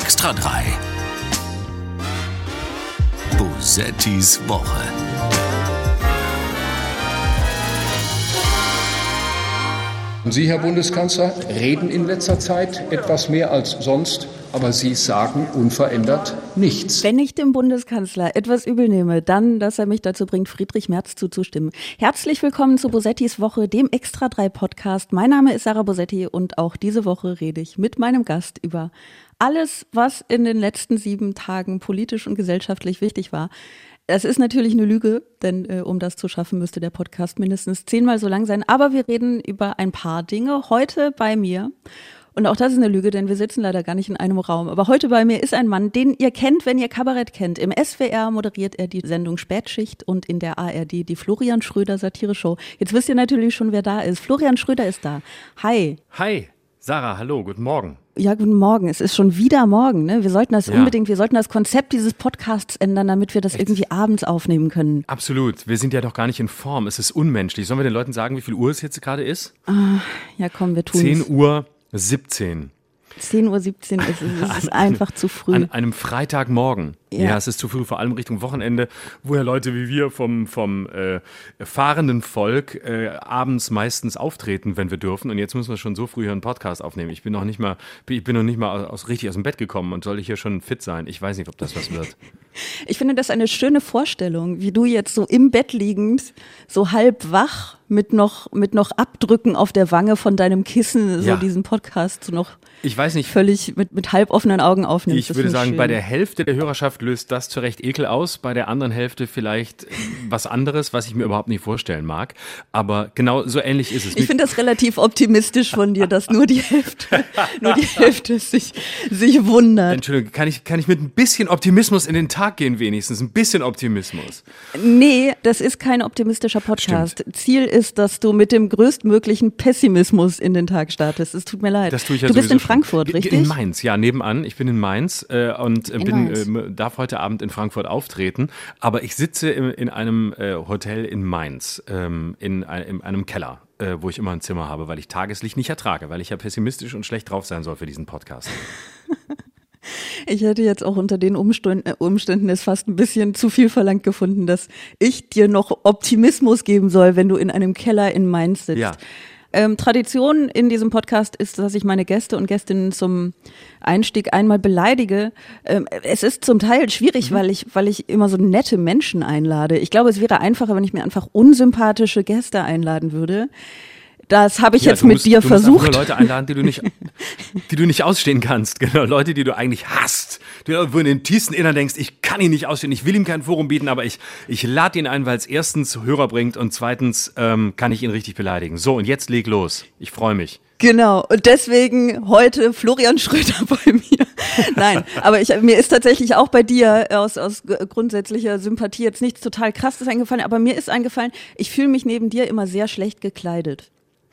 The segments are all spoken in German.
Extra 3. Bosettis Woche. Sie, Herr Bundeskanzler, reden in letzter Zeit etwas mehr als sonst, aber Sie sagen unverändert nichts. Wenn ich dem Bundeskanzler etwas übel nehme, dann, dass er mich dazu bringt, Friedrich Merz zuzustimmen. Herzlich willkommen zu Bosettis Woche, dem Extra 3 Podcast. Mein Name ist Sarah Bosetti und auch diese Woche rede ich mit meinem Gast über alles, was in den letzten 7 Tagen politisch und gesellschaftlich wichtig war. Das ist natürlich eine Lüge, denn um das zu schaffen, müsste der Podcast mindestens 10-mal so lang sein. Aber wir reden über ein paar Dinge heute bei mir. Und auch das ist eine Lüge, denn wir sitzen leider gar nicht in einem Raum. Aber heute bei mir ist ein Mann, den ihr kennt, wenn ihr Kabarett kennt. Im SWR moderiert er die Sendung Spätschicht und in der ARD die Florian Schröder Satire-Show. Jetzt wisst ihr natürlich schon, wer da ist. Florian Schröder ist da. Hi. Hi. Sarah, hallo, guten Morgen. Ja, guten Morgen. Es ist schon wieder morgen, ne? Wir sollten das Konzept dieses Podcasts ändern, damit wir das irgendwie abends aufnehmen können. Absolut. Wir sind ja doch gar nicht in Form. Es ist unmenschlich. Sollen wir den Leuten sagen, wie viel Uhr es jetzt gerade ist? Ja, komm, wir tun's. 10:17 Uhr. 10:17 Uhr es ist einfach zu früh. An einem Freitagmorgen. Ja, es ist zu früh, vor allem Richtung Wochenende, wo ja Leute wie wir vom fahrenden Volk abends meistens auftreten, wenn wir dürfen. Und jetzt müssen wir schon so früh hier einen Podcast aufnehmen. Ich bin noch nicht mal richtig aus dem Bett gekommen und soll ich hier schon fit sein. Ich weiß nicht, ob das was wird. Ich finde das eine schöne Vorstellung, wie du jetzt so im Bett liegend, so halb wach, mit noch Abdrücken auf der Wange von deinem Kissen, so diesen Podcast so noch ich weiß nicht, völlig mit halb offenen Augen aufnimmst. Ich würde sagen, schön. Bei der Hälfte der Hörerschaft löst das zu Recht Ekel aus, bei der anderen Hälfte vielleicht was anderes, was ich mir überhaupt nicht vorstellen mag. Aber genau so ähnlich ist es. Ich finde das relativ optimistisch von dir, dass nur die Hälfte sich wundert. Entschuldigung, kann ich mit ein bisschen Optimismus in den Tag gehen wenigstens? Ein bisschen Optimismus. Nee, das ist kein optimistischer Podcast. Stimmt. Ziel ist, dass du mit dem größtmöglichen Pessimismus in den Tag startest. Es tut mir leid. Das tue ich ja du bist in Frankfurt, schon. Richtig? In Mainz, ja, nebenan. Ich bin in Mainz darf heute Abend in Frankfurt auftreten. Aber ich sitze in einem Hotel in Mainz, in einem Keller, wo ich immer ein Zimmer habe, weil ich Tageslicht nicht ertrage, weil ich ja pessimistisch und schlecht drauf sein soll für diesen Podcast. Ich hätte jetzt auch unter den Umständen es fast ein bisschen zu viel verlangt gefunden, dass ich dir noch Optimismus geben soll, wenn du in einem Keller in Mainz sitzt. Ja. Tradition in diesem Podcast ist, dass ich meine Gäste und Gästinnen zum Einstieg einmal beleidige. Es ist zum Teil schwierig, weil ich immer so nette Menschen einlade. Ich glaube, es wäre einfacher, wenn ich mir einfach unsympathische Gäste einladen würde. Das habe ich jetzt mit dir versucht. Du musst nur Leute einladen, die du nicht ausstehen kannst. Genau, Leute, die du eigentlich hasst. Wo in den tiefsten Innern denkst, ich kann ihn nicht ausstehen, ich will ihm kein Forum bieten, aber ich lade ihn ein, weil es erstens Hörer bringt und zweitens kann ich ihn richtig beleidigen. So, und jetzt leg los. Ich freue mich. Genau, und deswegen heute Florian Schröder bei mir. Nein, aber mir ist tatsächlich auch bei dir aus grundsätzlicher Sympathie jetzt nichts total Krasses eingefallen, aber mir ist eingefallen, ich fühle mich neben dir immer sehr schlecht gekleidet.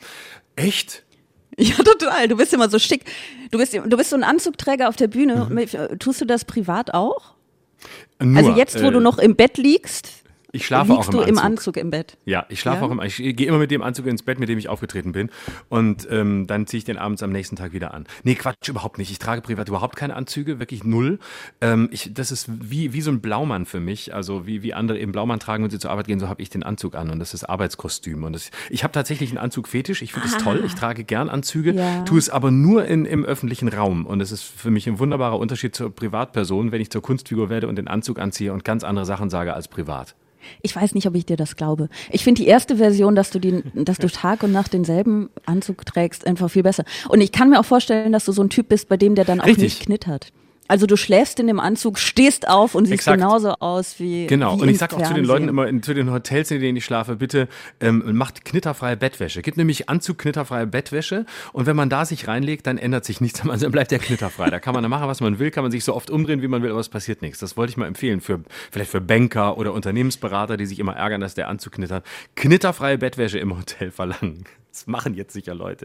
Echt? Ja, total. Du bist immer so schick. Du bist so ein Anzugträger auf der Bühne. Tust du das privat auch? Also jetzt, wo du noch im Bett liegst, ich schlafe auch im Anzug im Bett. Ja, ich schlafe auch ich gehe immer mit dem Anzug ins Bett, mit dem ich aufgetreten bin und dann ziehe ich den abends am nächsten Tag wieder an. Nee, Quatsch, überhaupt nicht. Ich trage privat überhaupt keine Anzüge, wirklich null. Das ist wie so ein Blaumann für mich, also wie andere eben Blaumann tragen, wenn sie zur Arbeit gehen, so habe ich den Anzug an und das ist Arbeitskostüm. Und ich habe tatsächlich einen Anzugfetisch, ich finde es toll, ich trage gern Anzüge, tue es aber nur im öffentlichen Raum und es ist für mich ein wunderbarer Unterschied zur Privatperson, wenn ich zur Kunstfigur werde und den Anzug anziehe und ganz andere Sachen sage als privat. Ich weiß nicht, ob ich dir das glaube. Ich finde die erste Version, dass du Tag und Nacht denselben Anzug trägst, einfach viel besser. Und ich kann mir auch vorstellen, dass du so ein Typ bist, bei dem der dann auch nicht knittert. Also du schläfst in dem Anzug, stehst auf und siehst genauso aus wie Genau, wie und ich sage auch zu den Leuten immer, zu den Hotels, in denen ich schlafe, bitte macht knitterfreie Bettwäsche. Gibt nämlich Anzug knitterfreie Bettwäsche und wenn man da sich reinlegt, dann ändert sich nichts, also dann bleibt der knitterfrei. Da kann man machen, was man will, kann man sich so oft umdrehen, wie man will, aber es passiert nichts. Das wollte ich mal empfehlen, vielleicht für Banker oder Unternehmensberater, die sich immer ärgern, dass der Anzug knittert. Knitterfreie Bettwäsche im Hotel verlangen. Das machen jetzt sicher Leute.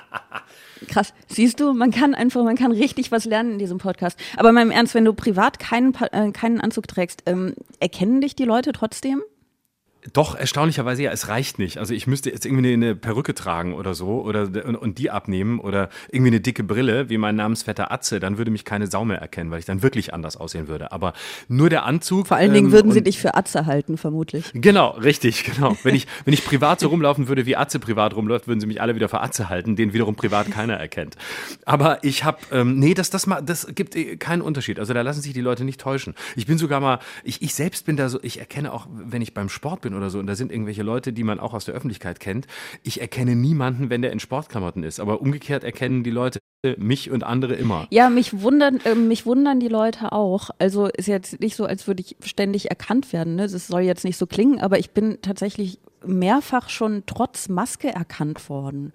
Krass. Siehst du, man kann richtig was lernen in diesem Podcast. Aber mal im Ernst, wenn du privat keinen Anzug trägst, erkennen dich die Leute trotzdem? Doch, erstaunlicherweise ja, es reicht nicht. Also ich müsste jetzt irgendwie eine Perücke tragen oder so und die abnehmen oder irgendwie eine dicke Brille, wie mein Namensvetter Atze, dann würde mich keine Sau mehr erkennen, weil ich dann wirklich anders aussehen würde. Aber nur der Anzug. Vor allen Dingen würden sie dich für Atze halten, vermutlich. Genau, richtig, genau. Wenn ich privat so rumlaufen würde, wie Atze privat rumläuft, würden sie mich alle wieder für Atze halten, den wiederum privat keiner erkennt. Aber ich habe, das gibt keinen Unterschied. Also da lassen sich die Leute nicht täuschen. Ich bin sogar mal, ich selbst bin da so, ich erkenne auch, wenn ich beim Sport bin oder so, und da sind irgendwelche Leute, die man auch aus der Öffentlichkeit kennt, ich erkenne niemanden, wenn der in Sportklamotten ist. Aber umgekehrt erkennen die Leute mich und andere immer. Ja, mich wundern die Leute auch. Also ist jetzt nicht so, als würde ich ständig erkannt werden. Ne? Das soll jetzt nicht so klingen, aber ich bin tatsächlich mehrfach schon trotz Maske erkannt worden.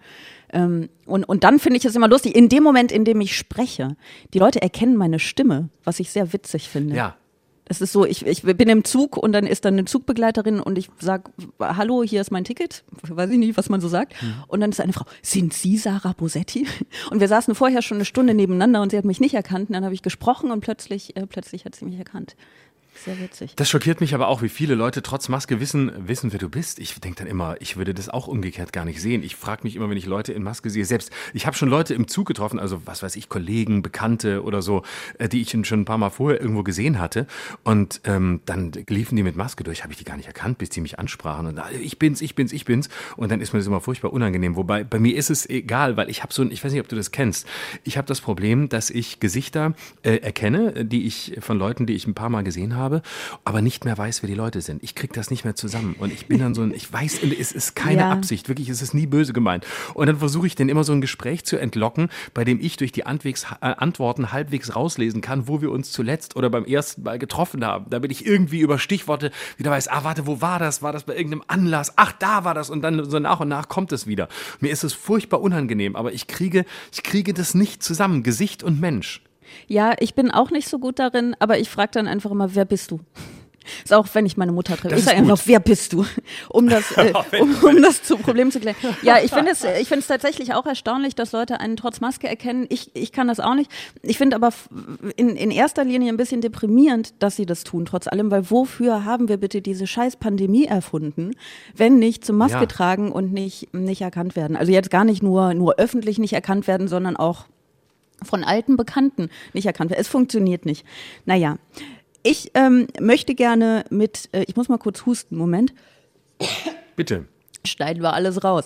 Und dann finde ich es immer lustig, in dem Moment, in dem ich spreche, die Leute erkennen meine Stimme, was ich sehr witzig finde. Ja. Es ist so, ich bin im Zug und dann ist da eine Zugbegleiterin und ich sage, hallo, hier ist mein Ticket. Weiß ich nicht, was man so sagt. Und dann ist eine Frau, sind Sie Sarah Bosetti? Und wir saßen vorher schon eine Stunde nebeneinander und sie hat mich nicht erkannt. Und dann habe ich gesprochen und plötzlich hat sie mich erkannt. Sehr witzig. Das schockiert mich aber auch, wie viele Leute trotz Maske wissen, wer du bist. Ich denke dann immer, ich würde das auch umgekehrt gar nicht sehen. Ich frage mich immer, wenn ich Leute in Maske sehe, selbst, ich habe schon Leute im Zug getroffen, also was weiß ich, Kollegen, Bekannte oder so, die ich schon ein paar Mal vorher irgendwo gesehen hatte. Und dann liefen die mit Maske durch, habe ich die gar nicht erkannt, bis die mich ansprachen. Und ich bin's. Und dann ist mir das immer furchtbar unangenehm. Wobei, bei mir ist es egal, weil ich habe ich weiß nicht, ob du das kennst, ich habe das Problem, dass ich Gesichter erkenne, von Leuten, die ich ein paar Mal gesehen habe, aber nicht mehr weiß, wer die Leute sind. Ich kriege das nicht mehr zusammen. Und ich bin dann ich weiß, es ist keine Absicht, wirklich, es ist nie böse gemeint. Und dann versuche ich dann immer so ein Gespräch zu entlocken, bei dem ich durch die Antworten halbwegs rauslesen kann, wo wir uns zuletzt oder beim ersten Mal getroffen haben. Damit ich irgendwie über Stichworte wieder weiß, warte, wo war das? War das bei irgendeinem Anlass? Ach, da war das. Und dann so nach und nach kommt es wieder. Mir ist es furchtbar unangenehm, aber ich kriege das nicht zusammen, Gesicht und Mensch. Ja, ich bin auch nicht so gut darin, aber ich frage dann einfach immer, wer bist du? Ist auch, wenn ich meine Mutter treffe. Ich sage einfach, wer bist du? Um das zum Problem zu klären. Ja, ich finde es tatsächlich auch erstaunlich, dass Leute einen trotz Maske erkennen. Ich kann das auch nicht. Ich finde aber in erster Linie ein bisschen deprimierend, dass sie das tun, trotz allem, weil wofür haben wir bitte diese scheiß Pandemie erfunden, wenn nicht zum Maske tragen und nicht erkannt werden? Also jetzt gar nicht nur öffentlich nicht erkannt werden, sondern auch von alten Bekannten nicht erkannt werden. Es funktioniert nicht. Naja, ich möchte gerne ich muss mal kurz husten, Moment. Bitte. Schneiden wir alles raus.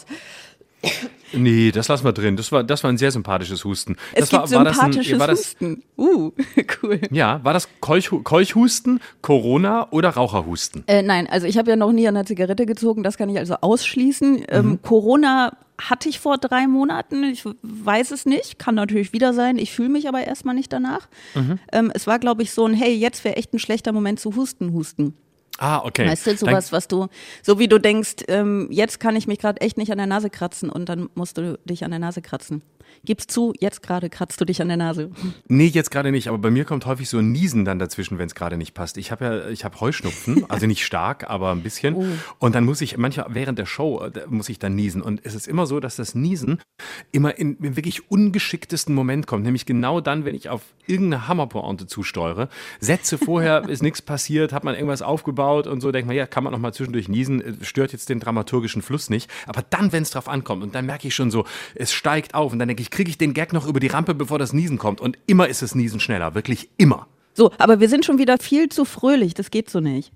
Nee, das lassen wir drin. Das war ein sehr sympathisches Husten. Es gibt sympathisches Husten. Cool. Ja, war das Keuchhusten, Corona oder Raucherhusten? Nein, also ich habe ja noch nie an der Zigarette gezogen, das kann ich also ausschließen. Corona hatte ich vor 3 Monaten, ich weiß es nicht, kann natürlich wieder sein, ich fühle mich aber erstmal nicht danach. Es war, glaube ich, so ein, hey, jetzt wäre echt ein schlechter Moment zu husten. Ah, okay. Weißt du, sowas, was du, so wie du denkst, jetzt kann ich mich gerade echt nicht an der Nase kratzen und dann musst du dich an der Nase kratzen. Gib's zu, jetzt gerade kratzt du dich an der Nase. Nee, jetzt gerade nicht, aber bei mir kommt häufig so ein Niesen dann dazwischen, wenn es gerade nicht passt. Ich habe Heuschnupfen, also nicht stark, aber ein bisschen. Und dann muss ich manchmal während der Show muss ich dann niesen. Und es ist immer so, dass das Niesen immer im wirklich ungeschicktesten Moment kommt, nämlich genau dann, wenn ich auf irgendeine Hammerpointe zusteuere. Sätze vorher ist nichts passiert, hat man irgendwas aufgebaut und so, denkt man, ja, kann man noch mal zwischendurch niesen, stört jetzt den dramaturgischen Fluss nicht. Aber dann, wenn es drauf ankommt und dann merke ich schon so, es steigt auf und dann denke ich, kriege ich den Gag noch über die Rampe, bevor das Niesen kommt. Und immer ist das Niesen schneller, wirklich immer. So, aber wir sind schon wieder viel zu fröhlich, das geht so nicht.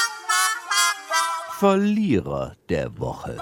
Verlierer der Woche.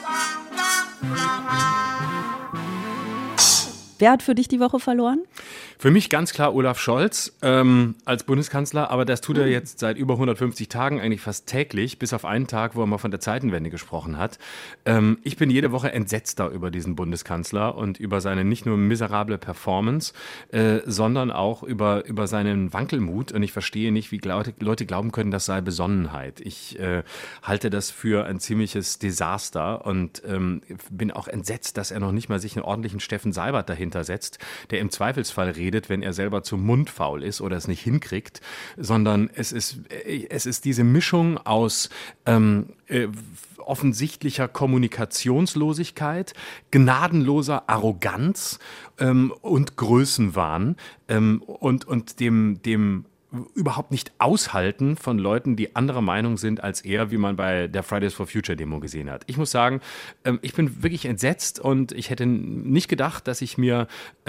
Wer hat für dich die Woche verloren? Für mich ganz klar Olaf Scholz als Bundeskanzler, aber das tut er jetzt seit über 150 Tagen eigentlich fast täglich, bis auf einen Tag, wo er mal von der Zeitenwende gesprochen hat. Ich bin jede Woche entsetzter über diesen Bundeskanzler und über seine nicht nur miserable Performance, sondern auch über seinen Wankelmut. Und ich verstehe nicht, wie Leute glauben können, das sei Besonnenheit. Ich halte das für ein ziemliches Desaster und bin auch entsetzt, dass er noch nicht mal sich einen ordentlichen Steffen Seibert dahinter setzt, der im Zweifelsfall redet, wenn er selber zu mundfaul ist oder es nicht hinkriegt, sondern es ist diese Mischung aus offensichtlicher Kommunikationslosigkeit, gnadenloser Arroganz und Größenwahn und dem überhaupt nicht aushalten von Leuten, die anderer Meinung sind als er, wie man bei der Fridays for Future Demo gesehen hat. Ich muss sagen, ich bin wirklich entsetzt und ich hätte nicht gedacht, dass ich mir,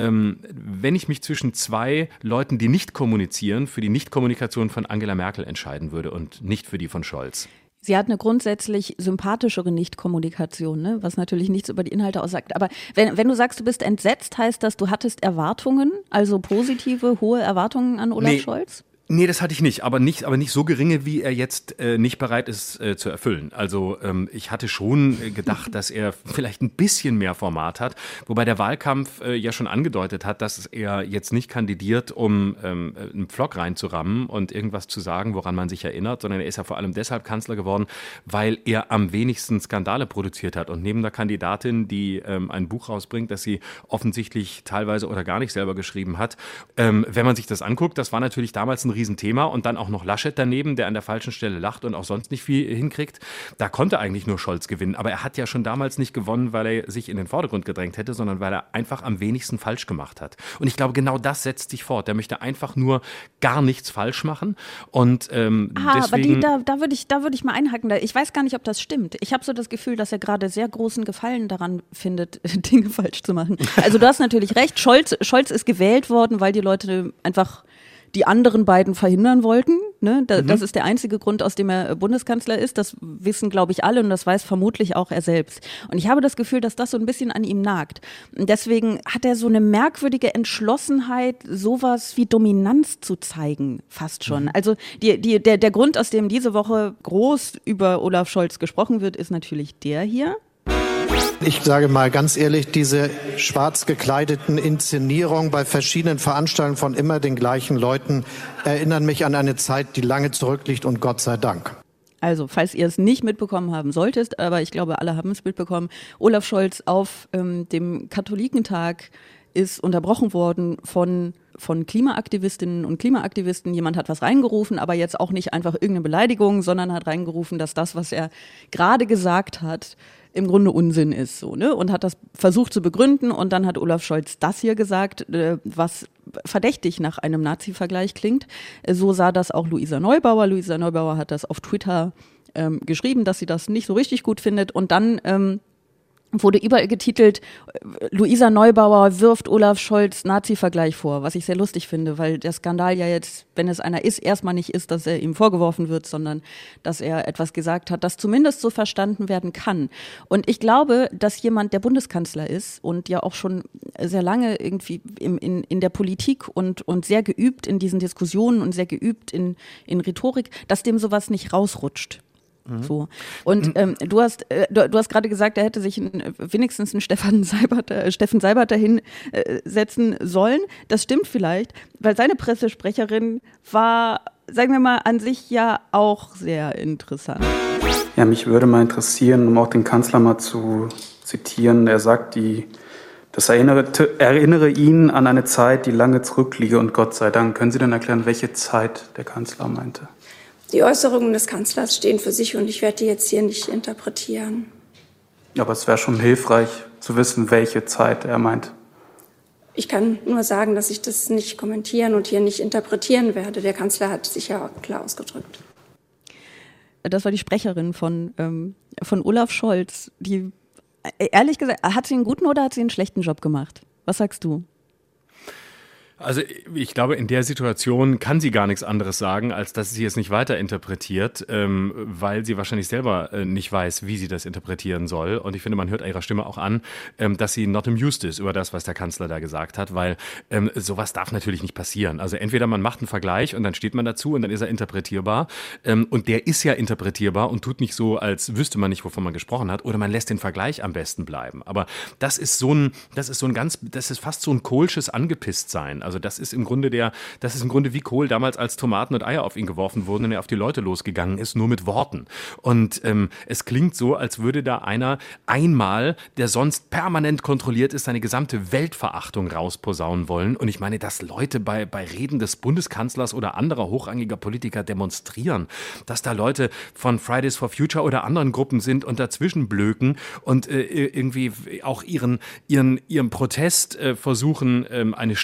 wenn ich mich zwischen zwei Leuten, die nicht kommunizieren, für die Nichtkommunikation von Angela Merkel entscheiden würde und nicht für die von Scholz. Sie hat eine grundsätzlich sympathischere Nichtkommunikation, ne? Was natürlich nichts über die Inhalte aussagt. Aber wenn du sagst, du bist entsetzt, heißt das, du hattest Erwartungen, also positive, hohe Erwartungen an Olaf Scholz? Nee, das hatte ich nicht, aber nicht so geringe, wie er jetzt nicht bereit ist zu erfüllen. Also ich hatte schon gedacht, dass er vielleicht ein bisschen mehr Format hat, wobei der Wahlkampf ja schon angedeutet hat, dass er jetzt nicht kandidiert, um einen Pflock reinzurammen und irgendwas zu sagen, woran man sich erinnert, sondern er ist ja vor allem deshalb Kanzler geworden, weil er am wenigsten Skandale produziert hat. Und neben der Kandidatin, die ein Buch rausbringt, das sie offensichtlich teilweise oder gar nicht selber geschrieben hat, wenn man sich das anguckt, das war natürlich damals ein Riesenthema und dann auch noch Laschet daneben, der an der falschen Stelle lacht und auch sonst nicht viel hinkriegt. Da konnte eigentlich nur Scholz gewinnen, aber er hat ja schon damals nicht gewonnen, weil er sich in den Vordergrund gedrängt hätte, sondern weil er einfach am wenigsten falsch gemacht hat. Und ich glaube, genau das setzt sich fort. Der möchte einfach nur gar nichts falsch machen und deswegen... Aber da würde ich mal einhaken. Ich weiß gar nicht, ob das stimmt. Ich habe so das Gefühl, dass er gerade sehr großen Gefallen daran findet, Dinge falsch zu machen. Also du hast natürlich recht, Scholz ist gewählt worden, weil die Leute einfach die anderen beiden verhindern wollten. Ne? Das ist der einzige Grund, aus dem er Bundeskanzler ist. Das wissen, glaube ich, alle und das weiß vermutlich auch er selbst. Und ich habe das Gefühl, dass das so ein bisschen an ihm nagt. Und deswegen hat er so eine merkwürdige Entschlossenheit, sowas wie Dominanz zu zeigen, fast schon. Also der Grund, aus dem diese Woche groß über Olaf Scholz gesprochen wird, ist natürlich der hier. Ich sage mal ganz ehrlich, diese schwarz gekleideten Inszenierungen bei verschiedenen Veranstaltungen von immer den gleichen Leuten erinnern mich an eine Zeit, die lange zurückliegt und Gott sei Dank. Also, falls ihr es nicht mitbekommen haben solltet, aber ich glaube, alle haben es mitbekommen, Olaf Scholz auf dem Katholikentag ist unterbrochen worden von Klimaaktivistinnen und Klimaaktivisten. Jemand hat was reingerufen, aber jetzt auch nicht einfach irgendeine Beleidigung, sondern hat reingerufen, dass das, was er gerade gesagt hat, im Grunde Unsinn ist, so, ne? Und hat das versucht zu begründen und dann hat Olaf Scholz das hier gesagt, was verdächtig nach einem Nazi-Vergleich klingt. So sah das auch Luisa Neubauer. Luisa Neubauer hat das auf Twitter geschrieben, dass sie das nicht so richtig gut findet und dann wurde überall getitelt, Luisa Neubauer wirft Olaf Scholz Nazi-Vergleich vor, was ich sehr lustig finde, weil der Skandal ja jetzt, wenn es einer ist, erstmal nicht ist, dass er ihm vorgeworfen wird, sondern dass er etwas gesagt hat, das zumindest so verstanden werden kann. Und ich glaube, dass jemand, der Bundeskanzler ist und ja auch schon sehr lange irgendwie in der Politik und sehr geübt in diesen Diskussionen und sehr geübt in Rhetorik, dass dem sowas nicht rausrutscht. So. Und du hast gerade gesagt, er hätte sich wenigstens einen Steffen Seibert dahin setzen sollen. Das stimmt vielleicht, weil seine Pressesprecherin war, sagen wir mal, an sich ja auch sehr interessant. Ja, mich würde mal interessieren, um auch den Kanzler mal zu zitieren. Er sagt, das erinnere ihn an eine Zeit, die lange zurückliege und Gott sei Dank. Können Sie denn erklären, welche Zeit der Kanzler meinte? Die Äußerungen des Kanzlers stehen für sich und ich werde die jetzt hier nicht interpretieren. Aber es wäre schon hilfreich zu wissen, welche Zeit er meint. Ich kann nur sagen, dass ich das nicht kommentieren und hier nicht interpretieren werde. Der Kanzler hat sich ja klar ausgedrückt. Das war die Sprecherin von Olaf Scholz. Die, ehrlich gesagt, hat sie einen guten oder hat sie einen schlechten Job gemacht? Was sagst du? Also ich glaube, in der Situation kann sie gar nichts anderes sagen, als dass sie es nicht weiter interpretiert, weil sie wahrscheinlich selber nicht weiß, wie sie das interpretieren soll. Und ich finde, man hört ihrer Stimme auch an, dass sie not amused ist über das, was der Kanzler da gesagt hat, weil sowas darf natürlich nicht passieren. Also entweder man macht einen Vergleich und dann steht man dazu und dann ist er interpretierbar. Und der ist ja interpretierbar und tut nicht so, als wüsste man nicht, wovon man gesprochen hat, oder man lässt den Vergleich am besten bleiben. Aber das ist fast so ein kohlsches Angepisstsein. Also das ist im Grunde wie Kohl damals, als Tomaten und Eier auf ihn geworfen wurden und er auf die Leute losgegangen ist, nur mit Worten. Und es klingt so, als würde da einer einmal, der sonst permanent kontrolliert ist, seine gesamte Weltverachtung rausposaunen wollen. Und ich meine, dass Leute bei Reden des Bundeskanzlers oder anderer hochrangiger Politiker demonstrieren, dass da Leute von Fridays for Future oder anderen Gruppen sind und dazwischen blöken und irgendwie auch ihren Protest versuchen, eine Stimme zu geben.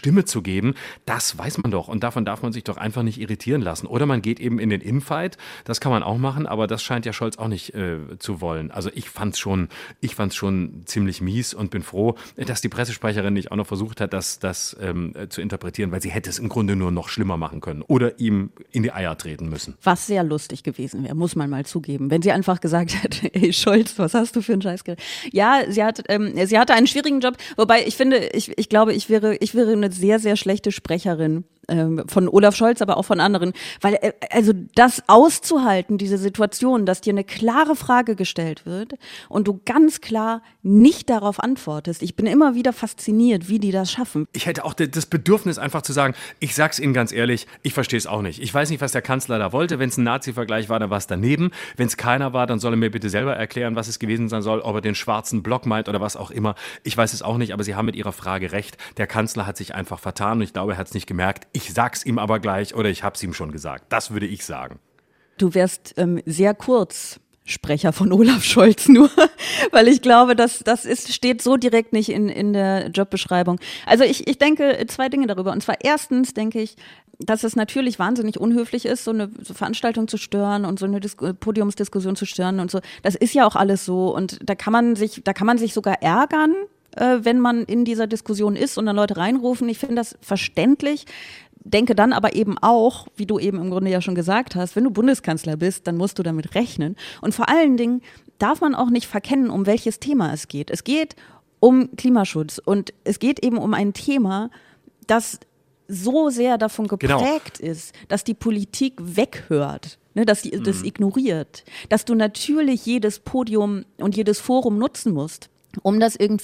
zuzugeben, das weiß man doch und davon darf man sich doch einfach nicht irritieren lassen. Oder man geht eben in den Infight, das kann man auch machen, aber das scheint ja Scholz auch nicht zu wollen. Also ich fand's schon ziemlich mies und bin froh, dass die Pressesprecherin nicht auch noch versucht hat, das zu interpretieren, weil sie hätte es im Grunde nur noch schlimmer machen können oder ihm in die Eier treten müssen. Was sehr lustig gewesen wäre, muss man mal zugeben, wenn sie einfach gesagt hätte, hey Scholz, was hast du für einen Scheiß gemacht? Ja, sie hatte einen schwierigen Job, wobei ich finde, ich glaube, ich wäre eine sehr, sehr schlechte Sprecherin von Olaf Scholz, aber auch von anderen, weil also das auszuhalten, diese Situation, dass dir eine klare Frage gestellt wird und du ganz klar nicht darauf antwortest. Ich bin immer wieder fasziniert, wie die das schaffen. Ich hätte auch das Bedürfnis einfach zu sagen, ich sag's Ihnen ganz ehrlich, ich verstehe es auch nicht. Ich weiß nicht, was der Kanzler da wollte. Wenn es ein Nazi-Vergleich war, dann war es daneben. Wenn es keiner war, dann soll er mir bitte selber erklären, was es gewesen sein soll, ob er den schwarzen Block meint oder was auch immer. Ich weiß es auch nicht, aber Sie haben mit Ihrer Frage recht. Der Kanzler hat sich einfach vertan und ich glaube, er hat es nicht gemerkt. Ich sag's ihm aber gleich oder ich hab's ihm schon gesagt. Das würde ich sagen. Du wärst sehr kurz Sprecher von Olaf Scholz nur, weil ich glaube, steht so direkt nicht in der Jobbeschreibung. Also ich denke 2 Dinge darüber. Und zwar erstens denke ich, dass es natürlich wahnsinnig unhöflich ist, so eine Veranstaltung zu stören und so eine Podiumsdiskussion zu stören und so. Das ist ja auch alles so und da kann man sich sogar ärgern, wenn man in dieser Diskussion ist und dann Leute reinrufen. Ich finde das verständlich. Denke dann aber eben auch, wie du eben im Grunde ja schon gesagt hast, wenn du Bundeskanzler bist, dann musst du damit rechnen. Und vor allen Dingen darf man auch nicht verkennen, um welches Thema es geht. Es geht um Klimaschutz und es geht eben um ein Thema, das so sehr davon geprägt ist, dass die Politik weghört, ne, dass die das ignoriert, dass du natürlich jedes Podium und jedes Forum nutzen musst, um das in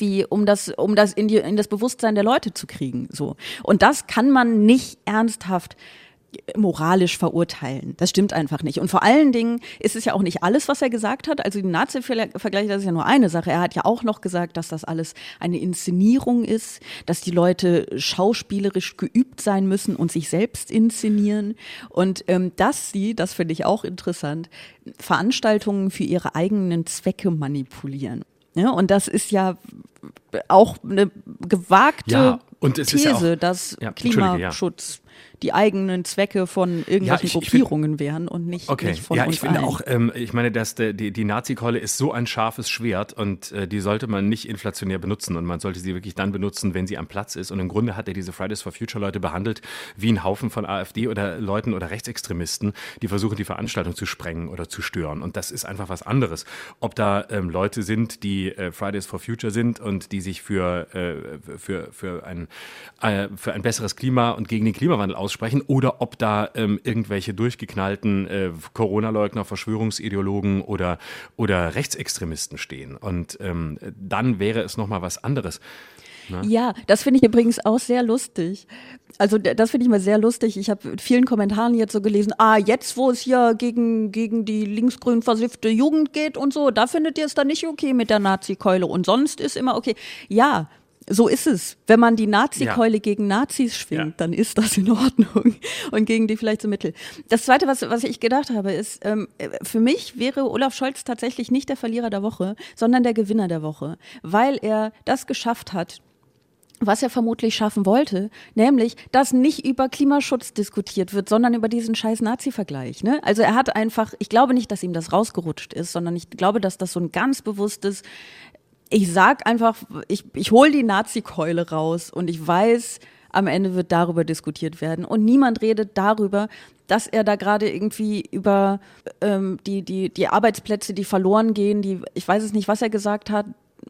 das Bewusstsein der Leute zu kriegen, so. Und das kann man nicht ernsthaft moralisch verurteilen. Das stimmt einfach nicht. Und vor allen Dingen ist es ja auch nicht alles, was er gesagt hat. Also die Nazi-Vergleiche, das ist ja nur eine Sache. Er hat ja auch noch gesagt, dass das alles eine Inszenierung ist, dass die Leute schauspielerisch geübt sein müssen und sich selbst inszenieren. Und dass sie, das finde ich auch interessant, Veranstaltungen für ihre eigenen Zwecke manipulieren. Ja, und das ist ja auch eine gewagte These, dass Klimaschutz die eigenen Zwecke von irgendwelchen Gruppierungen wären und nicht von uns allen. Ich finde auch, ich meine, dass die Nazi-Keule ist so ein scharfes Schwert und die sollte man nicht inflationär benutzen und man sollte sie wirklich dann benutzen, wenn sie am Platz ist. Und im Grunde hat er diese Fridays for Future Leute behandelt wie ein Haufen von AfD oder Leuten oder Rechtsextremisten, die versuchen, die Veranstaltung zu sprengen oder zu stören. Und das ist einfach was anderes. Ob da Leute sind, die Fridays for Future sind und die sich für ein besseres Klima und gegen den Klimawandel aussprechen oder ob da irgendwelche durchgeknallten Corona-Leugner, Verschwörungsideologen oder Rechtsextremisten stehen. Und dann wäre es nochmal was anderes. Ne? Ja, das finde ich übrigens auch sehr lustig. Also das finde ich mal sehr lustig. Ich habe in vielen Kommentaren jetzt so gelesen, jetzt wo es hier gegen die linksgrün versiffte Jugend geht und so, da findet ihr es dann nicht okay mit der Nazi-Keule und sonst ist immer okay. Ja, so ist es. Wenn man die Nazi-Keule gegen Nazis schwingt, dann ist das in Ordnung. Und gegen die vielleicht so Mittel. Das Zweite, was ich gedacht habe, ist, für mich wäre Olaf Scholz tatsächlich nicht der Verlierer der Woche, sondern der Gewinner der Woche. Weil er das geschafft hat, was er vermutlich schaffen wollte, nämlich, dass nicht über Klimaschutz diskutiert wird, sondern über diesen scheiß Nazi-Vergleich. Ne? Also er hat einfach, ich glaube nicht, dass ihm das rausgerutscht ist, sondern ich glaube, dass das so ein ganz bewusstes, ich sag einfach, ich hole die Nazi-Keule raus und ich weiß, am Ende wird darüber diskutiert werden. Und niemand redet darüber, dass er da gerade irgendwie über die Arbeitsplätze, die verloren gehen, ich weiß es nicht, was er gesagt hat,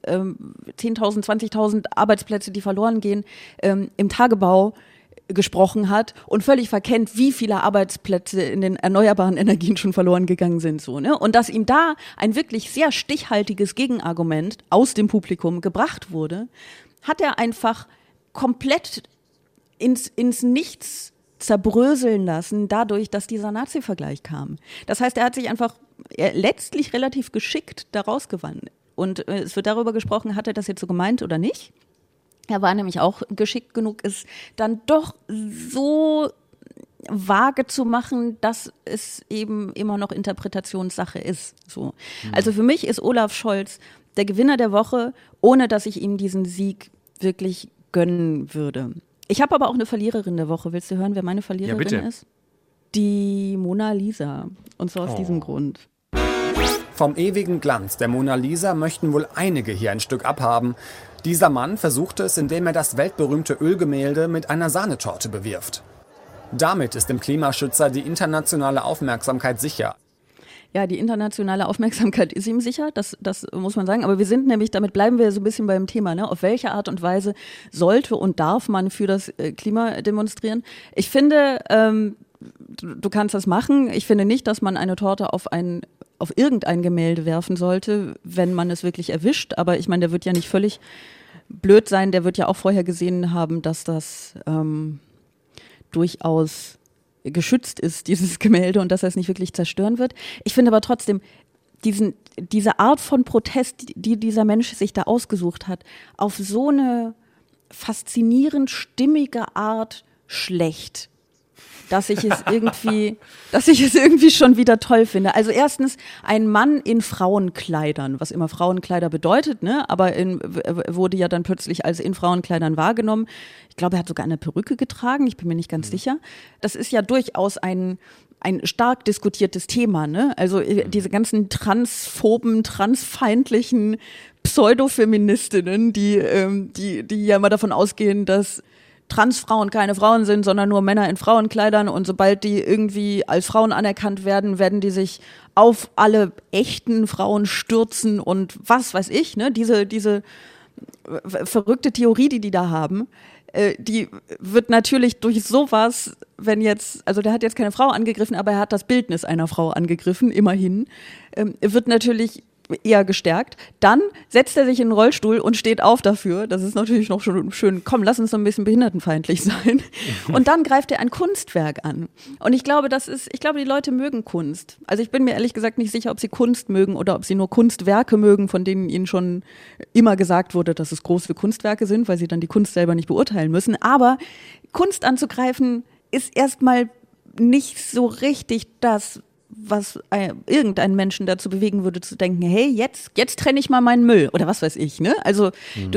10.000, 20.000 Arbeitsplätze, die verloren gehen, im Tagebau gesprochen hat und völlig verkennt, wie viele Arbeitsplätze in den erneuerbaren Energien schon verloren gegangen sind. So, ne? Und dass ihm da ein wirklich sehr stichhaltiges Gegenargument aus dem Publikum gebracht wurde, hat er einfach komplett ins Nichts zerbröseln lassen, dadurch, dass dieser Nazi-Vergleich kam. Das heißt, er hat sich einfach letztlich relativ geschickt daraus gewandt. Und es wird darüber gesprochen, hat er das jetzt so gemeint oder nicht? Er war nämlich auch geschickt genug, es dann doch so vage zu machen, dass es eben immer noch Interpretationssache ist. So. Also für mich ist Olaf Scholz der Gewinner der Woche, ohne dass ich ihm diesen Sieg wirklich gönnen würde. Ich habe aber auch eine Verliererin der Woche. Willst du hören, wer meine Verliererin ist? Die Mona Lisa. Und zwar aus diesem Grund. Vom ewigen Glanz der Mona Lisa möchten wohl einige hier ein Stück abhaben. Dieser Mann versuchte es, indem er das weltberühmte Ölgemälde mit einer Sahnetorte bewirft. Damit ist dem Klimaschützer die internationale Aufmerksamkeit sicher. Ja, die internationale Aufmerksamkeit ist ihm sicher, das muss man sagen. Aber wir sind nämlich, damit bleiben wir so ein bisschen beim Thema, ne? Auf welche Art und Weise sollte und darf man für das Klima demonstrieren? Ich finde, du kannst das machen. Ich finde nicht, dass man eine Torte auf irgendein Gemälde werfen sollte, wenn man es wirklich erwischt. Aber ich meine, der wird ja nicht völlig blöd sein. Der wird ja auch vorher gesehen haben, dass das durchaus geschützt ist, dieses Gemälde, und dass er es nicht wirklich zerstören wird. Ich finde aber trotzdem, diese Art von Protest, die dieser Mensch sich da ausgesucht hat, auf so eine faszinierend stimmige Art schlecht, dass ich es irgendwie schon wieder toll finde. Also erstens, ein Mann in Frauenkleidern, was immer Frauenkleider bedeutet, ne? Aber wurde ja dann plötzlich als in Frauenkleidern wahrgenommen. Ich glaube, er hat sogar eine Perücke getragen, ich bin mir nicht ganz sicher. Das ist ja durchaus ein stark diskutiertes Thema, ne? Also diese ganzen transphoben, transfeindlichen Pseudofeministinnen, die ja immer davon ausgehen, dass Transfrauen keine Frauen sind, sondern nur Männer in Frauenkleidern, und sobald die irgendwie als Frauen anerkannt werden, werden die sich auf alle echten Frauen stürzen und was weiß ich, ne? Diese verrückte Theorie, die da haben, die wird natürlich durch sowas, also der hat jetzt keine Frau angegriffen, aber er hat das Bildnis einer Frau angegriffen, immerhin, wird natürlich eher gestärkt. Dann setzt er sich in den Rollstuhl und steht auf dafür. Das ist natürlich noch schon schön. Komm, lass uns so ein bisschen behindertenfeindlich sein. Und dann greift er ein Kunstwerk an. Und ich glaube, die Leute mögen Kunst. Also ich bin mir ehrlich gesagt nicht sicher, ob sie Kunst mögen oder ob sie nur Kunstwerke mögen, von denen ihnen schon immer gesagt wurde, dass es große Kunstwerke sind, weil sie dann die Kunst selber nicht beurteilen müssen. Aber Kunst anzugreifen ist erstmal nicht so richtig das, was irgendeinen Menschen dazu bewegen würde, zu denken, hey, jetzt trenne ich mal meinen Müll oder was weiß ich, ne? Also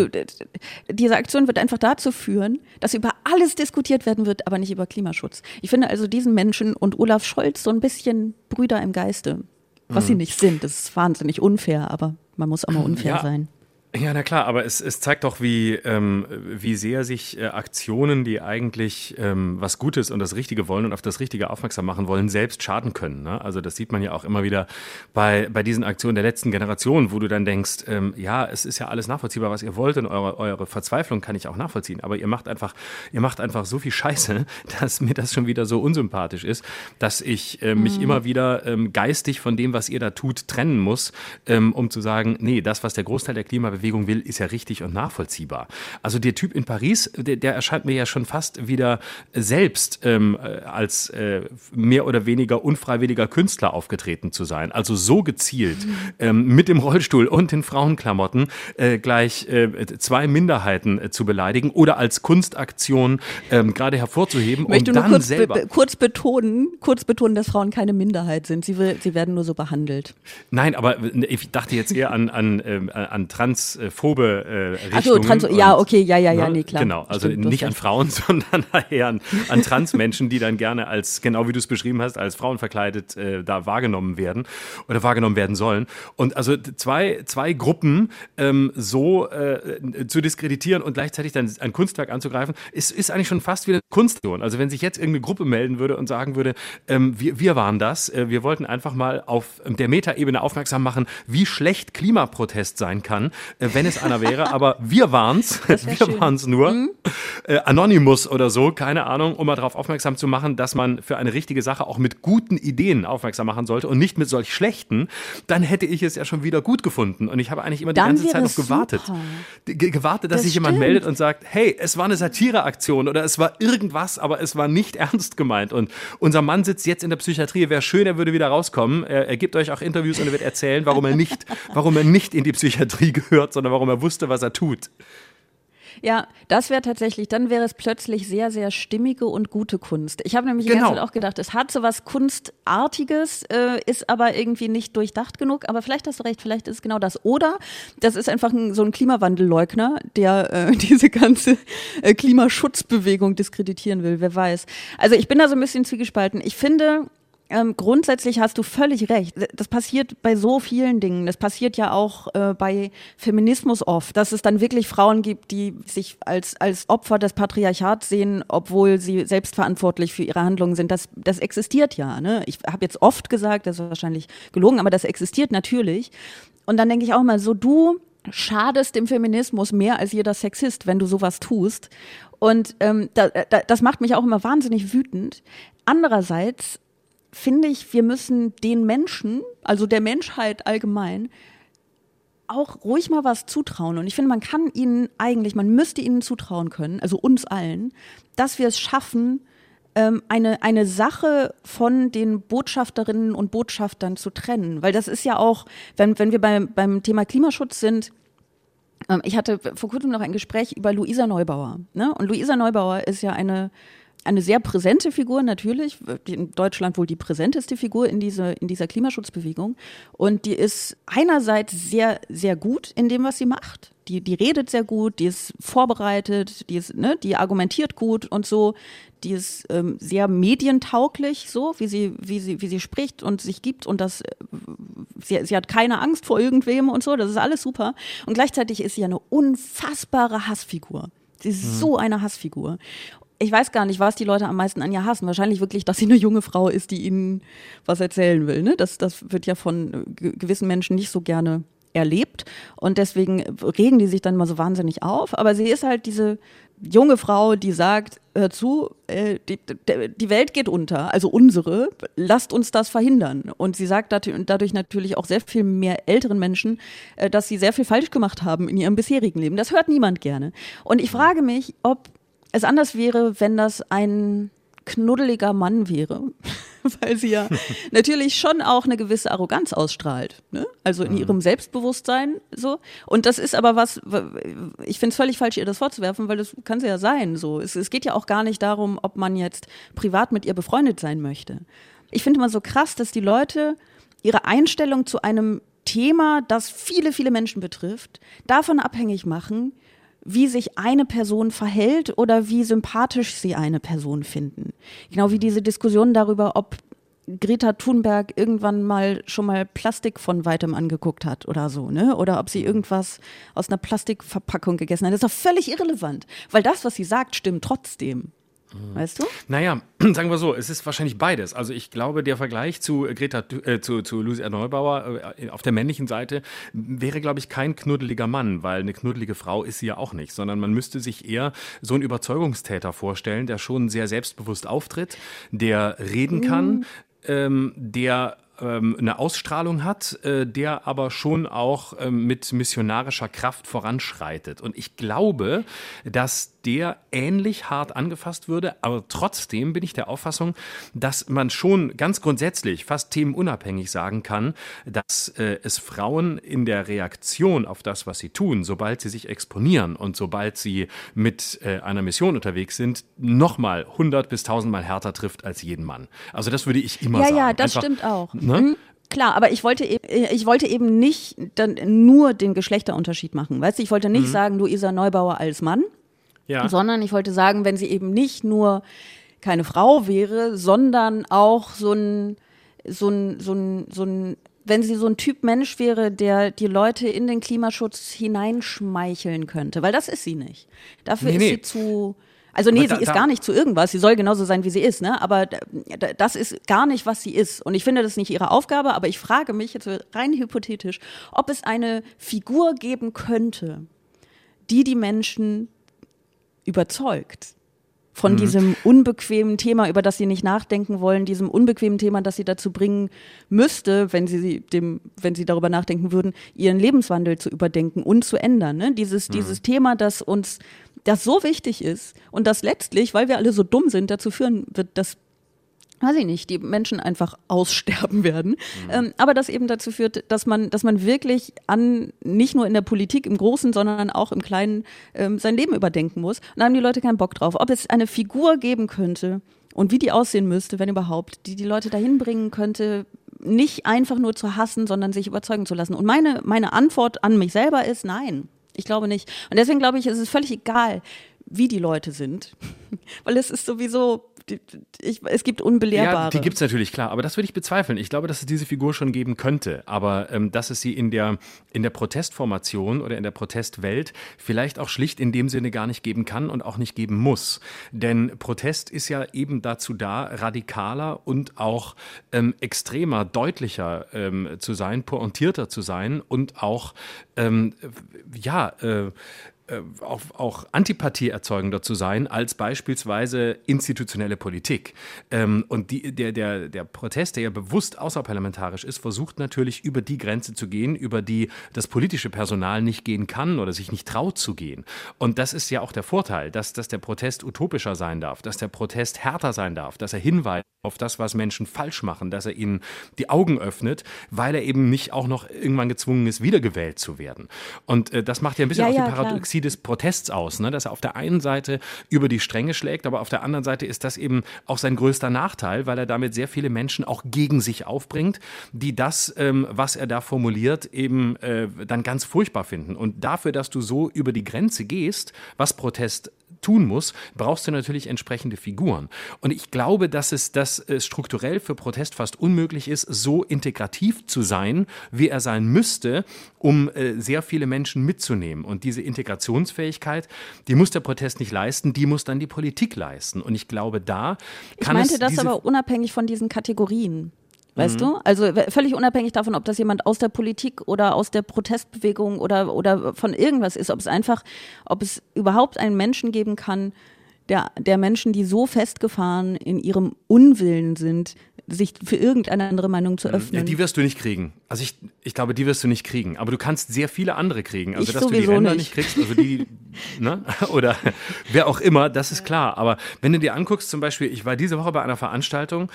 diese Aktion wird einfach dazu führen, dass über alles diskutiert werden wird, aber nicht über Klimaschutz. Ich finde also diesen Menschen und Olaf Scholz so ein bisschen Brüder im Geiste, was sie nicht sind. Das ist wahnsinnig unfair, aber man muss auch mal unfair sein. Ja, na klar, aber es zeigt doch, wie sehr sich Aktionen, die eigentlich was Gutes und das Richtige wollen und auf das Richtige aufmerksam machen wollen, selbst schaden können. Ne? Also das sieht man ja auch immer wieder bei diesen Aktionen der letzten Generation, wo du dann denkst, ja, es ist ja alles nachvollziehbar, was ihr wollt, und eure Verzweiflung kann ich auch nachvollziehen. Aber ihr macht einfach so viel Scheiße, dass mir das schon wieder so unsympathisch ist, dass ich mich immer wieder geistig von dem, was ihr da tut, trennen muss, um zu sagen, nee, das, was der Großteil der Klimabewegung will, ist ja richtig und nachvollziehbar. Also der Typ in Paris, der erscheint mir ja schon fast wieder selbst als mehr oder weniger unfreiwilliger Künstler aufgetreten zu sein. Also so gezielt mit dem Rollstuhl und den Frauenklamotten gleich zwei Minderheiten zu beleidigen oder als Kunstaktion gerade hervorzuheben. Ich möchte nur kurz betonen, dass Frauen keine Minderheit sind. Sie werden nur so behandelt. Nein, aber ich dachte jetzt eher an transphobe Richtungen. Ach so, ja, okay, ja, nee, klar. Genau, also stimmt, nicht an Frauen, sondern eher an Transmenschen, die dann gerne als, genau wie du es beschrieben hast, als Frauen verkleidet da wahrgenommen werden oder wahrgenommen werden sollen. Und also zwei Gruppen zu diskreditieren und gleichzeitig dann ein Kunstwerk anzugreifen, ist eigentlich schon fast wie eine Kunstaktion. Also wenn sich jetzt irgendeine Gruppe melden würde und sagen würde, wir waren das, wir wollten einfach mal auf der Metaebene aufmerksam machen, wie schlecht Klimaprotest sein kann, wenn es einer wäre, aber wir waren's nur, Anonymous oder so, keine Ahnung, um mal darauf aufmerksam zu machen, dass man für eine richtige Sache auch mit guten Ideen aufmerksam machen sollte und nicht mit solch schlechten, dann hätte ich es ja schon wieder gut gefunden. Und ich habe eigentlich immer die ganze Zeit noch gewartet, dass sich jemand meldet und sagt, hey, es war eine Satireaktion oder es war irgendwas, aber es war nicht ernst gemeint. Und unser Mann sitzt jetzt in der Psychiatrie, wäre schön, er würde wieder rauskommen. Er gibt euch auch Interviews und er wird erzählen, warum er nicht in die Psychiatrie gehört, sondern warum er wusste, was er tut. Ja, das wäre tatsächlich, dann wäre es plötzlich sehr, sehr stimmige und gute Kunst. Ich habe nämlich die ganze Zeit auch gedacht, es hat so was Kunstartiges, ist aber irgendwie nicht durchdacht genug. Aber vielleicht hast du recht, vielleicht ist es genau das. Oder das ist einfach so ein Klimawandelleugner, der diese ganze Klimaschutzbewegung diskreditieren will, wer weiß. Also ich bin da so ein bisschen zwiegespalten. Ich finde, grundsätzlich hast du völlig recht. Das passiert bei so vielen Dingen. Das passiert ja auch bei Feminismus oft, dass es dann wirklich Frauen gibt, die sich als Opfer des Patriarchats sehen, obwohl sie selbstverantwortlich für ihre Handlungen sind. Das existiert ja. Ne? Ich habe jetzt oft gesagt, das ist wahrscheinlich gelogen, aber das existiert natürlich. Und dann denke ich auch mal so, du schadest dem Feminismus mehr als jeder Sexist, wenn du sowas tust. Und das macht mich auch immer wahnsinnig wütend. Andererseits finde ich, wir müssen den Menschen, also der Menschheit allgemein, auch ruhig mal was zutrauen. Und ich finde, man müsste ihnen zutrauen können, also uns allen, dass wir es schaffen, eine Sache von den Botschafterinnen und Botschaftern zu trennen. Weil das ist ja auch, wenn wir beim Thema Klimaschutz sind, ich hatte vor kurzem noch ein Gespräch über Luisa Neubauer. Ne? Und Luisa Neubauer ist ja eine sehr präsente Figur, natürlich, in Deutschland wohl die präsenteste Figur in dieser Klimaschutzbewegung. Und die ist einerseits sehr, sehr gut in dem, was sie macht. Die redet sehr gut, die ist vorbereitet, die argumentiert gut und so. Die ist sehr medientauglich, so wie sie spricht und sich gibt. Und sie hat keine Angst vor irgendwem und so. Das ist alles super. Und gleichzeitig ist sie eine unfassbare Hassfigur. Sie ist so eine Hassfigur. Ich weiß gar nicht, was die Leute am meisten an ihr hassen. Wahrscheinlich wirklich, dass sie eine junge Frau ist, die ihnen was erzählen will. Ne? Das wird ja von gewissen Menschen nicht so gerne erlebt. Und deswegen regen die sich dann mal so wahnsinnig auf. Aber sie ist halt diese junge Frau, die sagt, hör zu, die Welt geht unter, also unsere, lasst uns das verhindern. Und sie sagt dadurch natürlich auch sehr viel mehr älteren Menschen, dass sie sehr viel falsch gemacht haben in ihrem bisherigen Leben. Das hört niemand gerne. Und ich frage mich, ob es anders wäre, wenn das ein knuddeliger Mann wäre, weil sie ja natürlich schon auch eine gewisse Arroganz ausstrahlt, ne? Also in ihrem Selbstbewusstsein so. Und das ist aber was, ich finde es völlig falsch, ihr das vorzuwerfen, weil das kann sie ja sein. So. Es geht ja auch gar nicht darum, ob man jetzt privat mit ihr befreundet sein möchte. Ich finde immer so krass, dass die Leute ihre Einstellung zu einem Thema, das viele, viele Menschen betrifft, davon abhängig machen, wie sich eine Person verhält oder wie sympathisch sie eine Person finden. Genau wie diese Diskussion darüber, ob Greta Thunberg irgendwann schon mal Plastik von Weitem angeguckt hat oder so, ne? Oder ob sie irgendwas aus einer Plastikverpackung gegessen hat. Das ist doch völlig irrelevant, weil das, was sie sagt, stimmt trotzdem. Weißt du? Naja, sagen wir so, es ist wahrscheinlich beides. Also ich glaube, der Vergleich zu zu Luisa Neubauer auf der männlichen Seite wäre, glaube ich, kein knuddeliger Mann, weil eine knuddelige Frau ist sie ja auch nicht, sondern man müsste sich eher so einen Überzeugungstäter vorstellen, der schon sehr selbstbewusst auftritt, der reden kann, der eine Ausstrahlung hat, der aber schon auch mit missionarischer Kraft voranschreitet. Und ich glaube, dass der ähnlich hart angefasst würde, aber trotzdem bin ich der Auffassung, dass man schon ganz grundsätzlich, fast themenunabhängig sagen kann, dass es Frauen in der Reaktion auf das, was sie tun, sobald sie sich exponieren und sobald sie mit einer Mission unterwegs sind, nochmal 100 bis 1000 Mal härter trifft als jeden Mann. Also das würde ich immer sagen. Ja, das stimmt auch. Ne? Klar, aber ich wollte eben nicht dann nur den Geschlechterunterschied machen. Weißt du, ich wollte nicht sagen, Luisa Neubauer als Mann, sondern ich wollte sagen, wenn sie eben nicht nur keine Frau wäre, sondern auch wenn sie so ein Typ Mensch wäre, der die Leute in den Klimaschutz hineinschmeicheln könnte, weil das ist sie nicht. Dafür ist sie zu... Also sie ist gar nicht zu irgendwas, sie soll genauso sein, wie sie ist, ne? Aber das ist gar nicht, was sie ist. Und ich finde, das ist nicht ihre Aufgabe, aber ich frage mich jetzt rein hypothetisch, ob es eine Figur geben könnte, die Menschen überzeugt von diesem unbequemen Thema, über das sie nicht nachdenken wollen, diesem unbequemen Thema, das sie dazu bringen müsste, wenn sie darüber nachdenken würden, ihren Lebenswandel zu überdenken und zu ändern. Ne? Dieses Thema, das so wichtig ist und das letztlich, weil wir alle so dumm sind, dazu führen wird, dass weiß ich nicht, die Menschen einfach aussterben werden. Aber das eben dazu führt, dass man wirklich nicht nur in der Politik im Großen, sondern auch im Kleinen sein Leben überdenken muss. Und da haben die Leute keinen Bock drauf. Ob es eine Figur geben könnte und wie die aussehen müsste, wenn überhaupt, die Leute dahin bringen könnte, nicht einfach nur zu hassen, sondern sich überzeugen zu lassen. Und meine Antwort an mich selber ist nein. Ich glaube nicht. Und deswegen glaube ich, es ist völlig egal, wie die Leute sind. Weil es ist sowieso, es gibt Unbelehrbare. Ja, die gibt es natürlich, klar. Aber das würde ich bezweifeln. Ich glaube, dass es diese Figur schon geben könnte. Aber dass es sie in der Protestformation oder in der Protestwelt vielleicht auch schlicht in dem Sinne gar nicht geben kann und auch nicht geben muss. Denn Protest ist ja eben dazu da, radikaler und auch extremer, deutlicher zu sein, pointierter zu sein und auch, auch Antipathie erzeugender zu sein als beispielsweise institutionelle Politik. Und der Protest, der ja bewusst außerparlamentarisch ist, versucht natürlich über die Grenze zu gehen, über die das politische Personal nicht gehen kann oder sich nicht traut zu gehen. Und das ist ja auch der Vorteil, dass der Protest utopischer sein darf, dass der Protest härter sein darf, dass er hinweist auf das, was Menschen falsch machen, dass er ihnen die Augen öffnet, weil er eben nicht auch noch irgendwann gezwungen ist, wiedergewählt zu werden. Und das macht ja ein bisschen auch die Paradoxie des Protests aus, ne? Dass er auf der einen Seite über die Stränge schlägt, aber auf der anderen Seite ist das eben auch sein größter Nachteil, weil er damit sehr viele Menschen auch gegen sich aufbringt, die das, was er da formuliert, eben dann ganz furchtbar finden. Und dafür, dass du so über die Grenze gehst, was Protest tun muss, brauchst du natürlich entsprechende Figuren. Und ich glaube, dass es strukturell für Protest fast unmöglich ist, so integrativ zu sein, wie er sein müsste, um sehr viele Menschen mitzunehmen. Und diese Integrationsfähigkeit, die muss der Protest nicht leisten, die muss dann die Politik leisten. Und ich glaube, da kann es... Ich meinte das aber unabhängig von diesen Kategorien. Weißt du? Also völlig unabhängig davon, ob das jemand aus der Politik oder aus der Protestbewegung oder von irgendwas ist, ob es überhaupt einen Menschen geben kann, der Menschen, die so festgefahren in ihrem Unwillen sind, sich für irgendeine andere Meinung zu öffnen. Ja, die wirst du nicht kriegen. Also ich glaube, die wirst du nicht kriegen. Aber du kannst sehr viele andere kriegen. Also, dass du die Ränder nicht kriegst, also die, ne? Oder wer auch immer, das ist klar. Aber wenn du dir anguckst, zum Beispiel, ich war diese Woche bei einer Veranstaltung,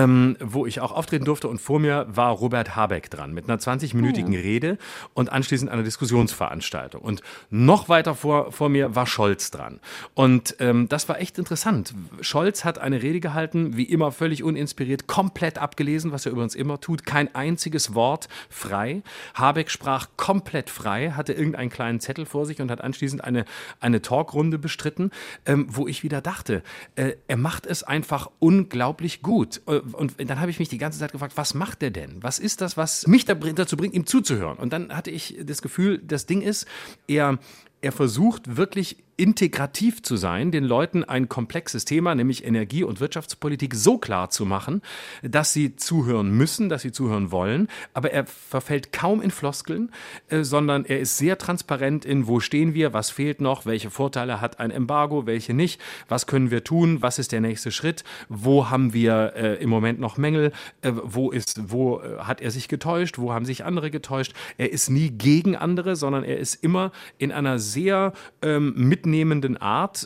wo ich auch auftreten durfte und vor mir war Robert Habeck dran mit einer 20-minütigen Rede und anschließend einer Diskussionsveranstaltung. Und noch weiter vor mir war Scholz dran. Und das war echt interessant. Scholz hat eine Rede gehalten, wie immer völlig uninspiriert, komplett abgelesen, was er übrigens immer tut, kein einziges Wort frei. Habeck sprach komplett frei, hatte irgendeinen kleinen Zettel vor sich und hat anschließend eine Talkrunde bestritten, wo ich wieder dachte, er macht es einfach unglaublich gut. Und dann habe ich mich die ganze Zeit gefragt, was macht er denn? Was ist das, was mich dazu bringt, ihm zuzuhören? Und dann hatte ich das Gefühl, das Ding ist, er versucht wirklich integrativ zu sein, den Leuten ein komplexes Thema, nämlich Energie- und Wirtschaftspolitik, so klar zu machen, dass sie zuhören müssen, dass sie zuhören wollen. Aber er verfällt kaum in Floskeln, sondern er ist sehr transparent in, wo stehen wir, was fehlt noch, welche Vorteile hat ein Embargo, welche nicht, was können wir tun, was ist der nächste Schritt, wo haben wir im Moment noch Mängel, wo hat er sich getäuscht, wo haben sich andere getäuscht. Er ist nie gegen andere, sondern er ist immer in einer sehr mitnehmenden Art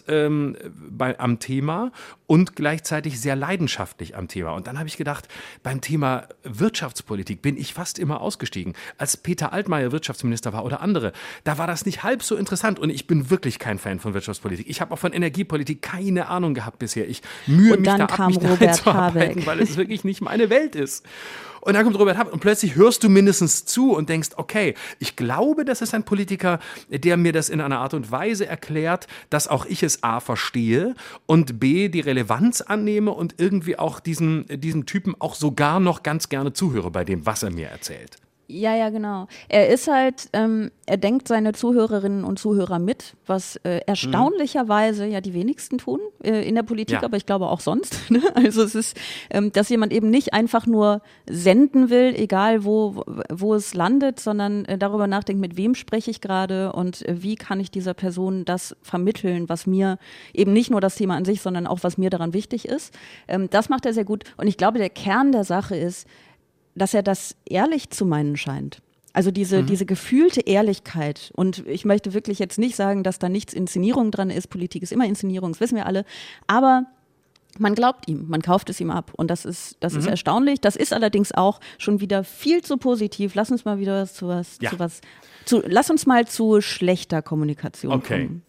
am Thema und gleichzeitig sehr leidenschaftlich am Thema. Und dann habe ich gedacht, beim Thema Wirtschaftspolitik bin ich fast immer ausgestiegen. Als Peter Altmaier Wirtschaftsminister war oder andere, da war das nicht halb so interessant und ich bin wirklich kein Fan von Wirtschaftspolitik. Ich habe auch von Energiepolitik keine Ahnung gehabt bisher. Ich mühe mich da ab, mich da einzuarbeiten, weil es wirklich nicht meine Welt ist. Und dann kommt Robert Habeck und plötzlich hörst du mindestens zu und denkst, okay, ich glaube, das ist ein Politiker, der mir das in einer Art und Weise erklärt, dass auch ich es A verstehe und B die Relevanz annehme und irgendwie auch diesem Typen auch sogar noch ganz gerne zuhöre bei dem, was er mir erzählt. Ja, genau. Er ist halt, er denkt seine Zuhörerinnen und Zuhörer mit, was erstaunlicherweise ja die wenigsten tun in der Politik, aber ich glaube auch sonst. Ne? Also es ist, dass jemand eben nicht einfach nur senden will, egal wo es landet, sondern darüber nachdenkt, mit wem spreche ich gerade und wie kann ich dieser Person das vermitteln, was mir eben nicht nur das Thema an sich, sondern auch was mir daran wichtig ist. Das macht er sehr gut und ich glaube, der Kern der Sache ist, dass er das ehrlich zu meinen scheint. Also diese gefühlte Ehrlichkeit. Und ich möchte wirklich jetzt nicht sagen, dass da nichts Inszenierung dran ist. Politik ist immer Inszenierung, das wissen wir alle. Aber man glaubt ihm, man kauft es ihm ab. Und das ist erstaunlich. Das ist allerdings auch schon wieder viel zu positiv. Lass uns mal wieder lass uns mal zu schlechter Kommunikation kommen.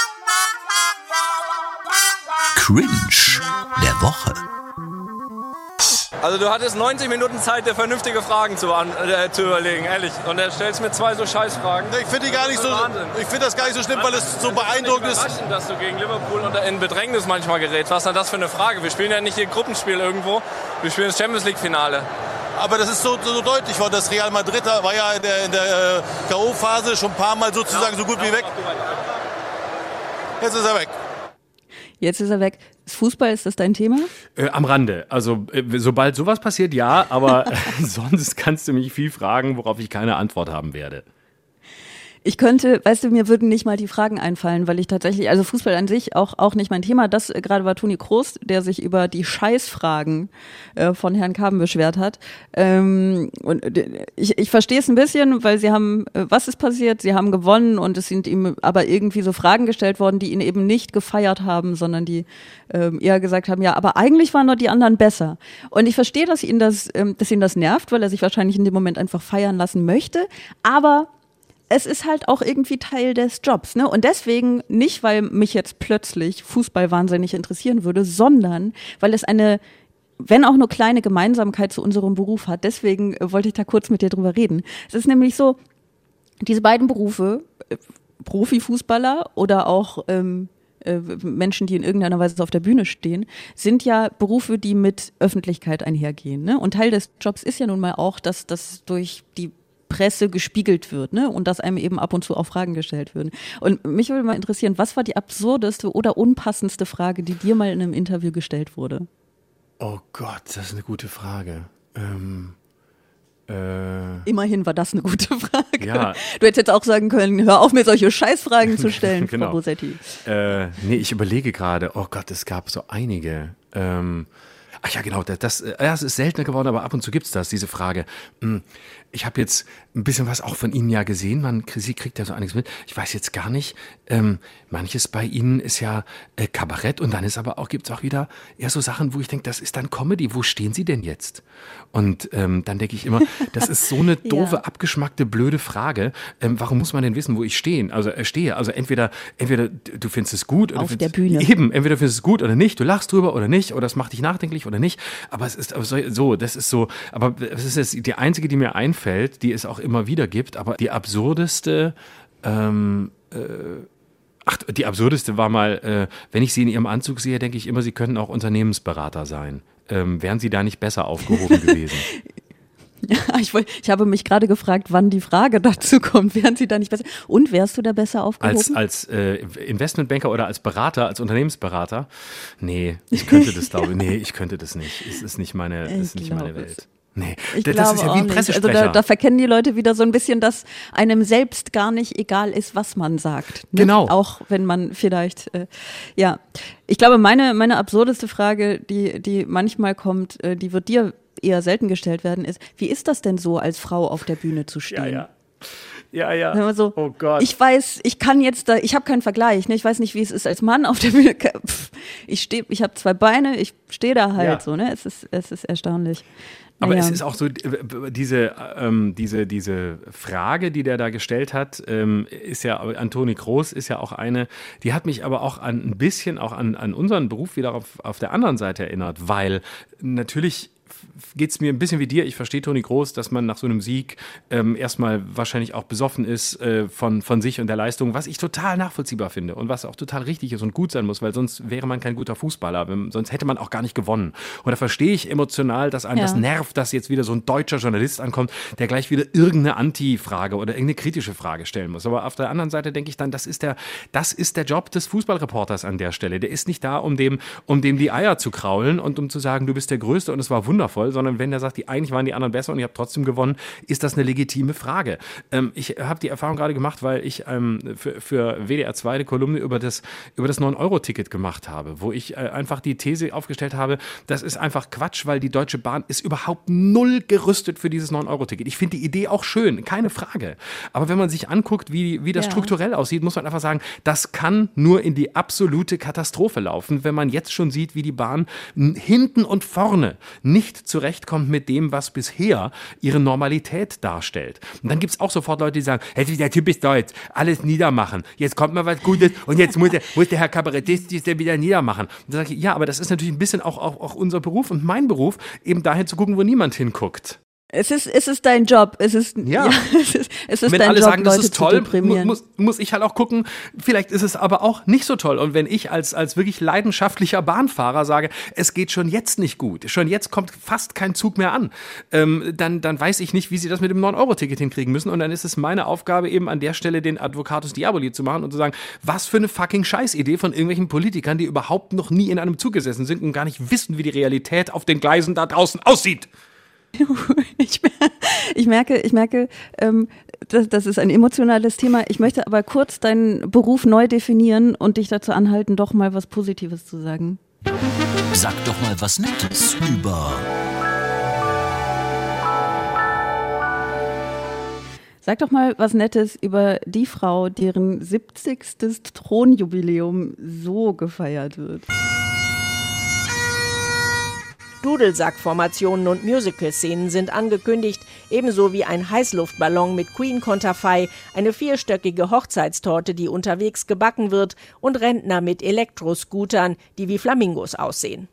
Cringe der Woche. Also du hattest 90 Minuten Zeit, dir vernünftige Fragen zu überlegen, ehrlich. Und er stellst mir 2 so Scheißfragen. Ich finde das gar nicht so schlimm, weil es so beeindruckend ist. Dass du gegen Liverpool in Bedrängnis manchmal gerätst. Was ist denn das für eine Frage? Wir spielen ja nicht hier Gruppenspiel irgendwo. Wir spielen das Champions-League-Finale. Aber das ist so deutlich worden, dass Real Madrid war ja in der K.O.-Phase schon ein paar Mal sozusagen so gut wie weg. Jetzt ist er weg. Jetzt ist er weg. Fußball, ist das dein Thema? Am Rande. Also sobald sowas passiert, ja, aber sonst kannst du mich viel fragen, worauf ich keine Antwort haben werde. Ich könnte, weißt du, mir würden nicht mal die Fragen einfallen, weil ich tatsächlich, also Fußball an sich auch nicht mein Thema. Das gerade war Toni Kroos, der sich über die Scheißfragen von Herrn Kaben beschwert hat. Und ich verstehe es ein bisschen, weil sie haben, was ist passiert? Sie haben gewonnen und es sind ihm aber irgendwie so Fragen gestellt worden, die ihn eben nicht gefeiert haben, sondern die eher gesagt haben, ja, aber eigentlich waren doch die anderen besser. Und ich verstehe, dass ihn das nervt, weil er sich wahrscheinlich in dem Moment einfach feiern lassen möchte, aber es ist halt auch irgendwie Teil des Jobs, ne? Und deswegen nicht, weil mich jetzt plötzlich Fußball wahnsinnig interessieren würde, sondern weil es eine, wenn auch nur kleine Gemeinsamkeit zu unserem Beruf hat. Deswegen wollte ich da kurz mit dir drüber reden. Es ist nämlich so, diese beiden Berufe, Profifußballer oder auch Menschen, die in irgendeiner Weise auf der Bühne stehen, sind ja Berufe, die mit Öffentlichkeit einhergehen, ne? Und Teil des Jobs ist ja nun mal auch, dass das durch die Presse gespiegelt wird, ne? Und dass einem eben ab und zu auch Fragen gestellt würden. Und mich würde mal interessieren, was war die absurdeste oder unpassendste Frage, die dir mal in einem Interview gestellt wurde? Oh Gott, das ist eine gute Frage. Immerhin war das eine gute Frage. Ja. Du hättest jetzt auch sagen können, hör auf, mir solche Scheißfragen zu stellen, genau. Frau Bosetti. Nee, ich überlege gerade, oh Gott, es gab so einige. Ach ja, genau, das ist seltener geworden, aber ab und zu gibt's das, diese Frage. Ich habe jetzt ein bisschen was auch von Ihnen ja gesehen, sie kriegt ja so einiges mit. Ich weiß jetzt gar nicht, manches bei Ihnen ist ja Kabarett und dann gibt's auch wieder eher so Sachen, wo ich denke, das ist dann Comedy, wo stehen Sie denn jetzt? Und dann denke ich immer, das ist so eine doofe, abgeschmackte, blöde Frage. Warum muss man denn wissen, wo ich stehe? Also entweder du findest es gut oder auf der Bühne. Eben, entweder findest du es gut oder nicht, du lachst drüber oder nicht, oder es macht dich nachdenklich oder nicht. Aber es ist so, das ist so, aber es ist jetzt die einzige, die mir einfällt, die es auch immer wieder gibt, aber die absurdeste, die absurdeste war mal, wenn ich Sie in Ihrem Anzug sehe, denke ich immer, Sie könnten auch Unternehmensberater sein. Wären Sie da nicht besser aufgehoben gewesen? Ja, ich habe mich gerade gefragt, wann die Frage dazu kommt. Wären Sie da nicht besser? Und wärst du da besser aufgehoben? Als Investmentbanker oder als Berater, als Unternehmensberater? Nee, ich könnte das, glaube ich. Nee, ich könnte das nicht. Es ist nicht meine Welt. Nee, das ist ja wie ein Pressesprecher. Also da verkennen die Leute wieder so ein bisschen, dass einem selbst gar nicht egal ist, was man sagt. Ne? Genau. Auch wenn man vielleicht, Ich glaube, meine absurdeste Frage, die manchmal kommt, die wird dir eher selten gestellt werden, ist, wie ist das denn so, als Frau auf der Bühne zu stehen? Ja. So, oh Gott. Ich weiß, ich habe keinen Vergleich, ne? Ich weiß nicht, wie es ist als Mann auf der Bühne. Ich habe 2 Beine, ich stehe da halt so, ne? Es ist erstaunlich. Aber es ist auch so, diese Frage, die der da gestellt hat, ist ja, an Toni Kroos ist ja auch eine, die hat mich aber auch ein bisschen an unseren Beruf wieder auf der anderen Seite erinnert, weil natürlich geht es mir ein bisschen wie dir. Ich verstehe Toni Kroos, dass man nach so einem Sieg erstmal wahrscheinlich auch besoffen ist von sich und der Leistung, was ich total nachvollziehbar finde und was auch total richtig ist und gut sein muss, weil sonst wäre man kein guter Fußballer. Sonst hätte man auch gar nicht gewonnen. Und da verstehe ich emotional, dass einem das nervt, dass jetzt wieder so ein deutscher Journalist ankommt, der gleich wieder irgendeine Anti-Frage oder irgendeine kritische Frage stellen muss. Aber auf der anderen Seite denke ich dann, das ist der Job des Fußballreporters an der Stelle. Der ist nicht da, um dem die Eier zu kraulen und um zu sagen, du bist der Größte und es war wunderbar, wundervoll, sondern wenn der sagt, eigentlich waren die anderen besser und ich habe trotzdem gewonnen, ist das eine legitime Frage. Ich habe die Erfahrung gerade gemacht, weil ich für WDR 2 eine Kolumne über das 9-Euro-Ticket gemacht habe, wo ich einfach die These aufgestellt habe, das ist einfach Quatsch, weil die Deutsche Bahn ist überhaupt null gerüstet für dieses 9-Euro-Ticket. Ich finde die Idee auch schön, keine Frage. Aber wenn man sich anguckt, wie das strukturell aussieht, muss man einfach sagen, das kann nur in die absolute Katastrophe laufen, wenn man jetzt schon sieht, wie die Bahn hinten und vorne nicht zurechtkommt mit dem, was bisher ihre Normalität darstellt. Und dann gibt es auch sofort Leute, die sagen, hey, der Typ ist da jetzt, alles niedermachen. Jetzt kommt mal was Gutes und jetzt muss der Herr Kabarettist der wieder niedermachen. Und dann sage ich, ja, aber das ist natürlich ein bisschen auch unser Beruf und mein Beruf, eben dahin zu gucken, wo niemand hinguckt. Es ist dein Job. Es ist wenn dein alle Job, sagen, das Leute ist toll, zu muss ich halt auch gucken, vielleicht ist es aber auch nicht so toll. Und wenn ich als wirklich leidenschaftlicher Bahnfahrer sage, es geht schon jetzt nicht gut, schon jetzt kommt fast kein Zug mehr an, dann weiß ich nicht, wie sie das mit dem 9-Euro-Ticket hinkriegen müssen. Und dann ist es meine Aufgabe, eben an der Stelle den Advocatus Diaboli zu machen und zu sagen, was für eine fucking Scheißidee von irgendwelchen Politikern, die überhaupt noch nie in einem Zug gesessen sind und gar nicht wissen, wie die Realität auf den Gleisen da draußen aussieht. Ich merke, das ist ein emotionales Thema. Ich möchte aber kurz deinen Beruf neu definieren und dich dazu anhalten, doch mal was Positives zu sagen. Sag doch mal was Nettes über... Sag doch mal was Nettes über die Frau, deren 70. Thronjubiläum so gefeiert wird. Dudelsackformationen und Musical-Szenen sind angekündigt, ebenso wie ein Heißluftballon mit Queen-Konterfei, eine 4-stöckige Hochzeitstorte, die unterwegs gebacken wird, und Rentner mit Elektroscootern, die wie Flamingos aussehen.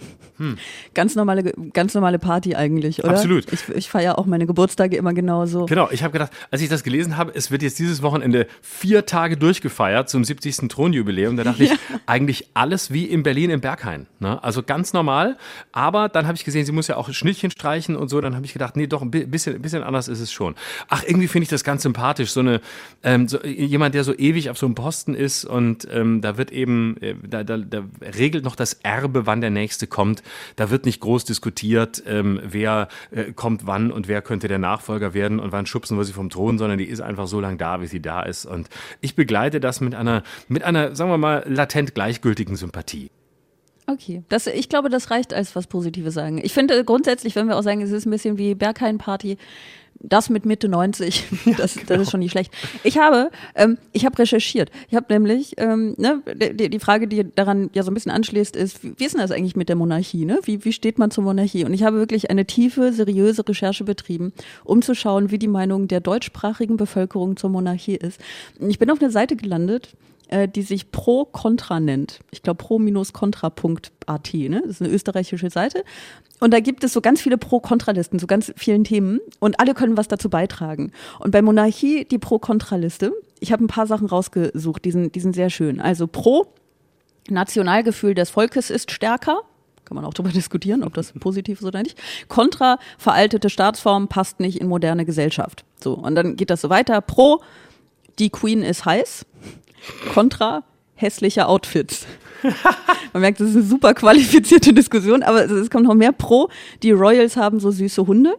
Ganz normale Party eigentlich, oder? Absolut. Ich feiere auch meine Geburtstage immer genauso. Genau, ich habe gedacht, als ich das gelesen habe, es wird jetzt dieses Wochenende 4 Tage durchgefeiert zum 70. Thronjubiläum. Da dachte ich, eigentlich alles wie in Berlin im Berghain. Ne? Also ganz normal, aber dann habe ich gesehen, sie muss ja auch Schnittchen streichen und so. Dann habe ich gedacht, nee, doch, ein bisschen anders ist es schon. Ach, irgendwie finde ich das ganz sympathisch. So jemand, der so ewig auf so einem Posten ist und da wird eben, da regelt noch das Erbe, wann der Nächste kommt. Da wird nicht groß diskutiert, wer kommt wann und wer könnte der Nachfolger werden und wann schubsen wir sie vom Thron, sondern die ist einfach so lange da, wie sie da ist. Und ich begleite das mit einer, sagen wir mal, latent gleichgültigen Sympathie. Okay, ich glaube, das reicht als was Positives sagen. Ich finde grundsätzlich, wenn wir auch sagen, es ist ein bisschen wie Berghain-Party, das mit Mitte 90, das ist schon nicht schlecht. Ich habe recherchiert. Ich habe nämlich, die Frage, die daran ja so ein bisschen anschließt, ist, wie ist denn das eigentlich mit der Monarchie? Ne? Wie steht man zur Monarchie? Und ich habe wirklich eine tiefe, seriöse Recherche betrieben, um zu schauen, wie die Meinung der deutschsprachigen Bevölkerung zur Monarchie ist. Ich bin auf eine Seite gelandet, die sich Pro-Contra nennt. Ich glaube pro-contra.at, ne? Das ist eine österreichische Seite. Und da gibt es so ganz viele Pro-Contra-Listen zu ganz vielen Themen und alle können was dazu beitragen. Und bei Monarchie die Pro-Contra-Liste, ich habe ein paar Sachen rausgesucht, die sind sehr schön. Also Pro, Nationalgefühl des Volkes ist stärker. Kann man auch darüber diskutieren, ob das positiv ist oder nicht. Contra, veraltete Staatsform, passt nicht in moderne Gesellschaft. So, und dann geht das so weiter. Pro, die Queen ist heiß. Contra, hässliche Outfits. Man merkt, das ist eine super qualifizierte Diskussion, aber es kommt noch mehr. Pro, die Royals haben so süße Hunde.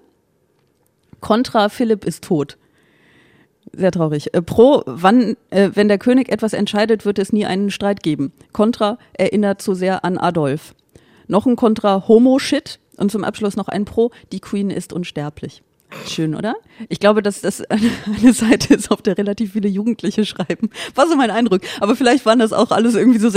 Contra, Philipp ist tot. Sehr traurig. Pro, wenn der König etwas entscheidet, wird es nie einen Streit geben. Contra, erinnert zu sehr an Adolf. Noch ein Contra, Homo-Shit. Und zum Abschluss noch ein Pro, die Queen ist unsterblich. Schön, oder? Ich glaube, dass das eine Seite ist, auf der relativ viele Jugendliche schreiben. War so mein Eindruck. Aber vielleicht waren das auch alles irgendwie so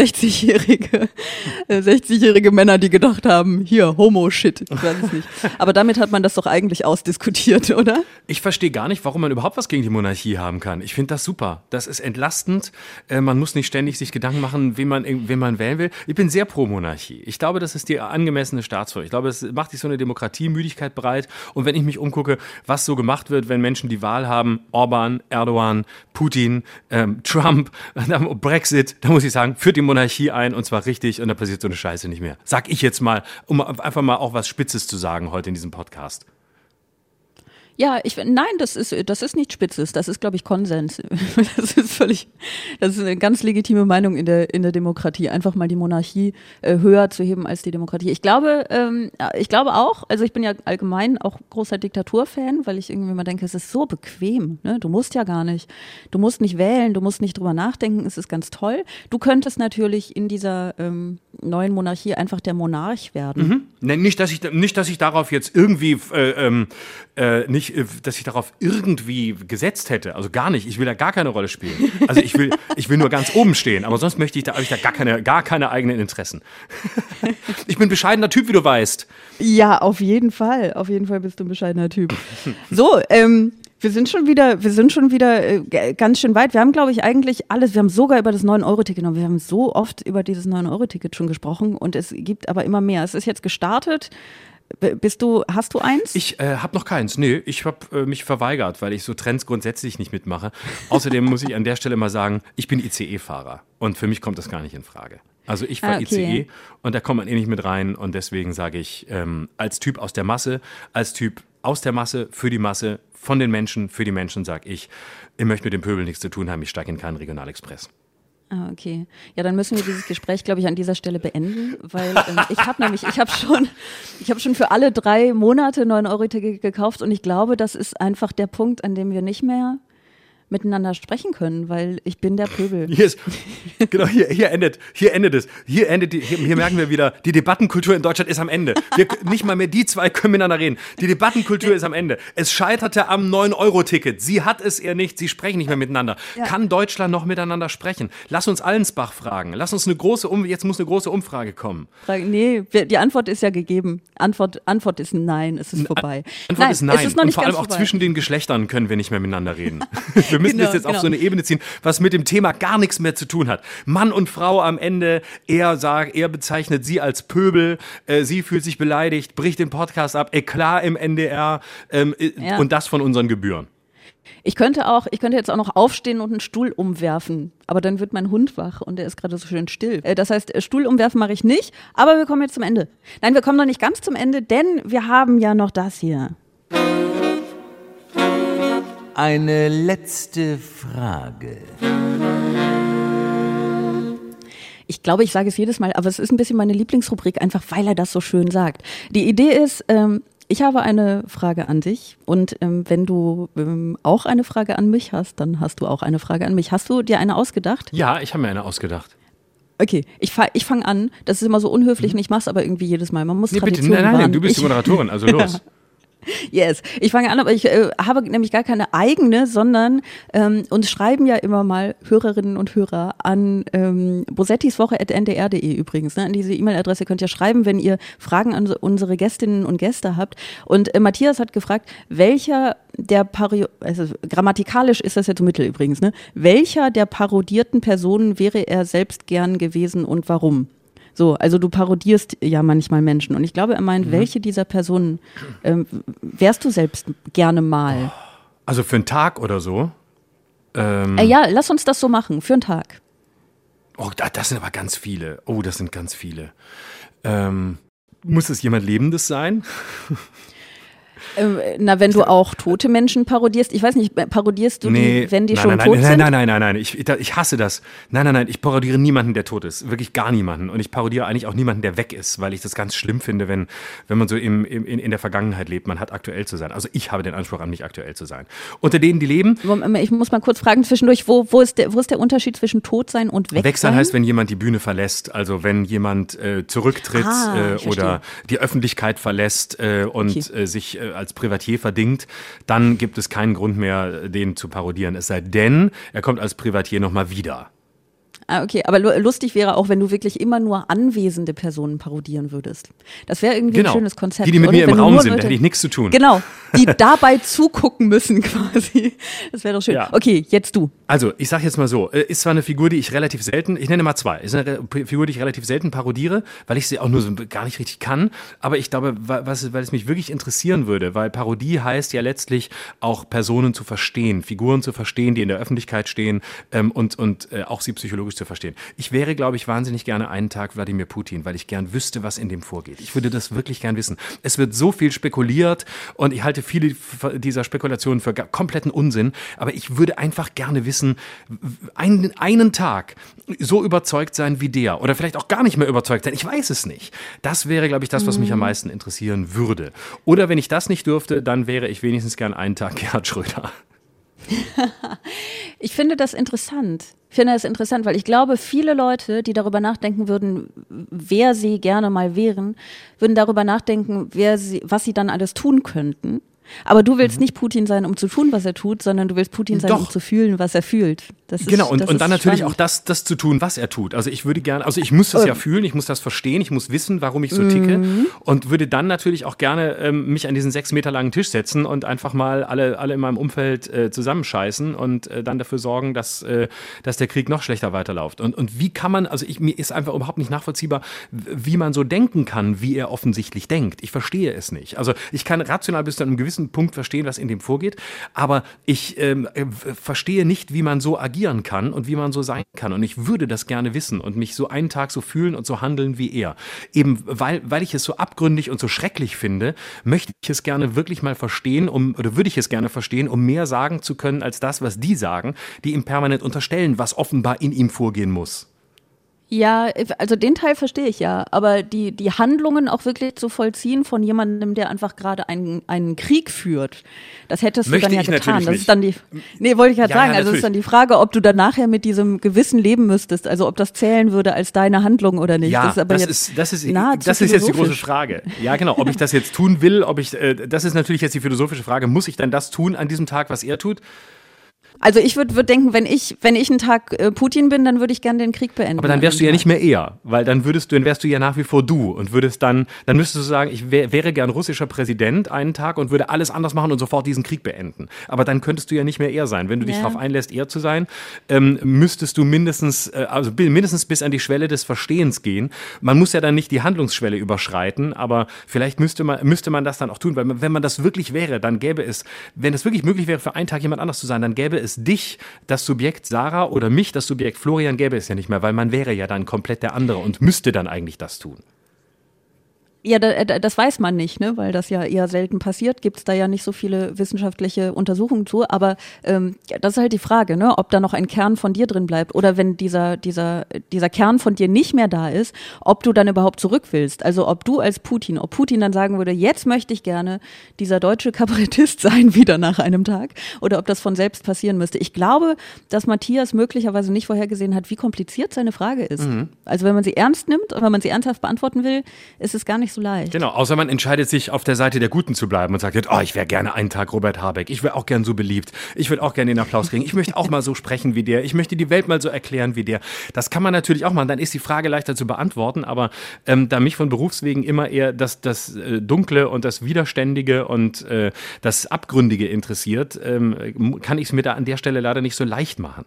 60-jährige Männer, die gedacht haben, hier, Homo-Shit. Ich weiß es nicht. Aber damit hat man das doch eigentlich ausdiskutiert, oder? Ich verstehe gar nicht, warum man überhaupt was gegen die Monarchie haben kann. Ich finde das super. Das ist entlastend. Man muss nicht ständig sich Gedanken machen, wen man wählen will. Ich bin sehr pro Monarchie. Ich glaube, das ist die angemessene Staatsform. Ich glaube, es macht sich so eine Demokratiemüdigkeit breit. Und wenn ich mich umgucke, was so gemacht wird, wenn Menschen die Wahl haben, Orban, Erdogan, Putin, Trump, Brexit, da muss ich sagen, führt die Monarchie ein und zwar richtig und da passiert so eine Scheiße nicht mehr. Sag ich jetzt mal, um einfach mal auch was Spitzes zu sagen heute in diesem Podcast. Ja, nein, das ist nicht Spitzes, das ist, glaube ich, Konsens. Das ist eine ganz legitime Meinung in der Demokratie, einfach mal die Monarchie höher zu heben als die Demokratie. Ich glaube auch, also ich bin ja allgemein auch großer Diktaturfan, weil ich irgendwie immer denke, es ist so bequem, ne? Du musst ja gar nicht, du musst nicht wählen, du musst nicht drüber nachdenken, es ist ganz toll. Du könntest natürlich in dieser neuen Monarchie einfach der Monarch werden. Nee, nicht, dass ich darauf jetzt irgendwie dass ich darauf irgendwie gesetzt hätte. Also gar nicht. Ich will da gar keine Rolle spielen. Also ich will nur ganz oben stehen. Aber sonst habe ich da gar keine eigenen Interessen. Ich bin ein bescheidener Typ, wie du weißt. Ja, auf jeden Fall. Auf jeden Fall bist du ein bescheidener Typ. So, wir sind schon wieder ganz schön weit. Wir haben, glaube ich, eigentlich alles. Wir haben sogar über das 9-Euro-Ticket genommen. Wir haben so oft über dieses 9-Euro-Ticket schon gesprochen und es gibt aber immer mehr. Es ist jetzt gestartet. Hast du eins? Ich habe noch keins. Nee, ich habe mich verweigert, weil ich so Trends grundsätzlich nicht mitmache. Außerdem muss ich an der Stelle mal sagen, ich bin ICE-Fahrer und für mich kommt das gar nicht in Frage. Also ich fahre ICE und da kommt man nicht mit rein und deswegen sage ich, als Typ aus der Masse, für die Masse, von den Menschen, für die Menschen sage ich möchte mit dem Pöbel nichts zu tun haben, ich steige in keinen Regionalexpress. Ah, okay. Ja, dann müssen wir dieses Gespräch, glaube ich, an dieser Stelle beenden, weil ich habe schon für alle 3 Monate 9-Euro-Ticket gekauft und ich glaube, das ist einfach der Punkt, an dem wir nicht mehr miteinander sprechen können, weil ich bin der Pöbel. Hier endet es. Hier merken wir wieder, die Debattenkultur in Deutschland ist am Ende. Nicht mal mehr die zwei können miteinander reden. Die Debattenkultur ist am Ende. Es scheiterte am 9-Euro-Ticket. Sie hat es eher nicht, sie sprechen nicht mehr miteinander. Ja. Kann Deutschland noch miteinander sprechen? Lass uns Allensbach fragen. Jetzt muss eine große Umfrage kommen. Nee, die Antwort ist ja gegeben. Antwort ist nein, es ist vorbei. Antwort ist nein. Es ist noch nicht und vor allem ganz auch vorbei. Zwischen den Geschlechtern können wir nicht mehr miteinander reden. Wir müssen das jetzt auf so eine Ebene ziehen, was mit dem Thema gar nichts mehr zu tun hat. Mann und Frau am Ende, er bezeichnet sie als Pöbel, sie fühlt sich beleidigt, bricht den Podcast ab, Eklat im NDR und das von unseren Gebühren. Ich könnte jetzt auch noch aufstehen und einen Stuhl umwerfen, aber dann wird mein Hund wach und der ist gerade so schön still. Das heißt, Stuhl umwerfen mache ich nicht, aber wir kommen jetzt zum Ende. Nein, wir kommen noch nicht ganz zum Ende, denn wir haben ja noch das hier. Eine letzte Frage. Ich glaube, ich sage es jedes Mal, aber es ist ein bisschen meine Lieblingsrubrik, einfach weil er das so schön sagt. Die Idee ist, ich habe eine Frage an dich und wenn du auch eine Frage an mich hast, dann hast du auch eine Frage an mich. Hast du dir eine ausgedacht? Ja, ich habe mir eine ausgedacht. Okay, ich fange an. Das ist immer so unhöflich und ich mache es aber irgendwie jedes Mal. Man muss Tradition wahren. Nein, du bist die Moderatorin, also los. Ja. Yes, ich fange an, aber ich habe nämlich gar keine eigene, sondern uns schreiben ja immer mal Hörerinnen und Hörer an bosettiswoche@ndr.de übrigens. Ne? An diese E-Mail-Adresse könnt ihr schreiben, wenn ihr Fragen an unsere Gästinnen und Gäste habt. Und Matthias hat gefragt, welcher der also grammatikalisch ist das jetzt so mittel übrigens, ne? Welcher der parodierten Personen wäre er selbst gern gewesen und warum? So, also du parodierst ja manchmal Menschen und ich glaube, er meint, welche dieser Personen wärst du selbst gerne mal? Also für einen Tag oder so? Ja, lass uns das so machen, für einen Tag. Oh, das sind aber ganz viele. Oh, das sind ganz viele. Muss es jemand Lebendes sein? Wenn du auch tote Menschen parodierst, ich weiß nicht, parodierst du die, wenn die schon tot sind? Nein, ich hasse das. Nein, ich parodiere niemanden, der tot ist, wirklich gar niemanden. Und ich parodiere eigentlich auch niemanden, der weg ist, weil ich das ganz schlimm finde, wenn man so in der Vergangenheit lebt, man hat aktuell zu sein. Also ich habe den Anspruch an mich, aktuell zu sein. Unter denen, die leben... Ich muss mal kurz fragen zwischendurch, wo ist der Unterschied zwischen tot sein und weg sein? Weg sein heißt, wenn jemand die Bühne verlässt, also wenn jemand zurücktritt oder die Öffentlichkeit verlässt und sich als Privatier verdingt, dann gibt es keinen Grund mehr, den zu parodieren. Es sei denn, er kommt als Privatier nochmal wieder. Ah, okay, aber lustig wäre auch, wenn du wirklich immer nur anwesende Personen parodieren würdest. Das wäre irgendwie ein schönes Konzept. Die mit mir im Raum sind, da hätte ich nichts zu tun. Genau, die dabei zugucken müssen quasi. Das wäre doch schön. Ja. Okay, jetzt du. Also, ich sag jetzt mal so, ist zwar eine Figur, die ich relativ selten, ich nenne mal zwei, ist eine Figur, die ich relativ selten parodiere, weil ich sie auch nur so gar nicht richtig kann, aber ich glaube, weil es mich wirklich interessieren würde, weil Parodie heißt ja letztlich auch Personen zu verstehen, Figuren zu verstehen, die in der Öffentlichkeit stehen und auch sie psychologisch theologisch zu verstehen. Ich wäre, glaube ich, wahnsinnig gerne einen Tag Wladimir Putin, weil ich gern wüsste, was in dem vorgeht. Ich würde das wirklich gern wissen. Es wird so viel spekuliert und ich halte viele dieser Spekulationen für kompletten Unsinn, aber ich würde einfach gerne wissen, einen Tag so überzeugt sein wie der oder vielleicht auch gar nicht mehr überzeugt sein. Ich weiß es nicht. Das wäre, glaube ich, das, was mich am meisten interessieren würde. Oder wenn ich das nicht dürfte, dann wäre ich wenigstens gern einen Tag Gerhard Schröder. Ich finde das interessant. Weil ich glaube, viele Leute, die darüber nachdenken würden, wer sie gerne mal wären, würden darüber nachdenken, was sie dann alles tun könnten. Aber du willst nicht Putin sein, um zu tun, was er tut, sondern du willst Putin sein, um zu fühlen, was er fühlt. Genau, und dann natürlich auch das zu tun, was er tut. Also ich würde gerne, ich muss das ja fühlen, ich muss das verstehen, ich muss wissen, warum ich so ticke und würde dann natürlich auch gerne mich an diesen 6 Meter langen Tisch setzen und einfach mal alle in meinem Umfeld zusammenscheißen und dann dafür sorgen, dass der Krieg noch schlechter weiterläuft. Und wie kann man, mir ist einfach überhaupt nicht nachvollziehbar, wie man so denken kann, wie er offensichtlich denkt. Ich verstehe es nicht. Also ich kann rational bis zu einem gewissen Punkt verstehen, was in dem vorgeht, aber ich verstehe nicht, wie man so agieren kann und wie man so sein kann. Und ich würde das gerne wissen und mich so einen Tag so fühlen und so handeln wie er. Eben weil ich es so abgründig und so schrecklich finde, möchte ich es gerne wirklich mal verstehen, würde ich es gerne verstehen, um mehr sagen zu können als das, was die sagen, die ihm permanent unterstellen, was offenbar in ihm vorgehen muss. Ja, also den Teil verstehe ich ja, aber die Handlungen auch wirklich zu vollziehen von jemandem, der einfach gerade einen Krieg führt, das hättest du dann ja getan. Das ist dann wollte ich gerade sagen, also es ist dann die Frage, ob du dann nachher mit diesem Gewissen leben müsstest, also ob das zählen würde als deine Handlung oder nicht. Ja, das ist jetzt die große Frage. Ja, genau, ob ich das jetzt tun will, das ist natürlich jetzt die philosophische Frage, muss ich dann das tun an diesem Tag, was er tut? Also ich würde denken, wenn ich einen Tag Putin bin, dann würde ich gerne den Krieg beenden. Aber dann wärst du ja nicht mehr er, weil dann wärst du ja nach wie vor du und dann müsstest du sagen, ich wäre gern russischer Präsident einen Tag und würde alles anders machen und sofort diesen Krieg beenden. Aber dann könntest du ja nicht mehr er sein. Wenn du dich darauf einlässt, er zu sein, müsstest du mindestens bis an die Schwelle des Verstehens gehen. Man muss ja dann nicht die Handlungsschwelle überschreiten, aber vielleicht müsste man das dann auch tun, weil wenn man das wirklich wäre, dann wenn es wirklich möglich wäre, für einen Tag jemand anders zu sein, dann gäbe es dich, das Subjekt Sarah, oder mich, das Subjekt Florian, gäbe es ja nicht mehr, weil man wäre ja dann komplett der andere und müsste dann eigentlich das tun. Ja, das weiß man nicht, ne, weil das ja eher selten passiert, gibt es da ja nicht so viele wissenschaftliche Untersuchungen zu, aber das ist halt die Frage, ne, ob da noch ein Kern von dir drin bleibt oder wenn dieser Kern von dir nicht mehr da ist, ob du dann überhaupt zurück willst, also ob Putin dann sagen würde, jetzt möchte ich gerne dieser deutsche Kabarettist sein wieder nach einem Tag oder ob das von selbst passieren müsste. Ich glaube, dass Matthias möglicherweise nicht vorhergesehen hat, wie kompliziert seine Frage ist. Also wenn man sie ernst nimmt und wenn man sie ernsthaft beantworten will, ist es gar nicht so leicht. Genau, außer man entscheidet sich, auf der Seite der Guten zu bleiben und sagt, ich wäre gerne einen Tag Robert Habeck, ich wäre auch gern so beliebt, ich würde auch gerne den Applaus kriegen, ich möchte auch mal so sprechen wie der, ich möchte die Welt mal so erklären wie der. Das kann man natürlich auch machen, dann ist die Frage leichter zu beantworten, aber da mich von Berufswegen immer eher das Dunkle und das Widerständige und das Abgründige interessiert, kann ich es mir da an der Stelle leider nicht so leicht machen.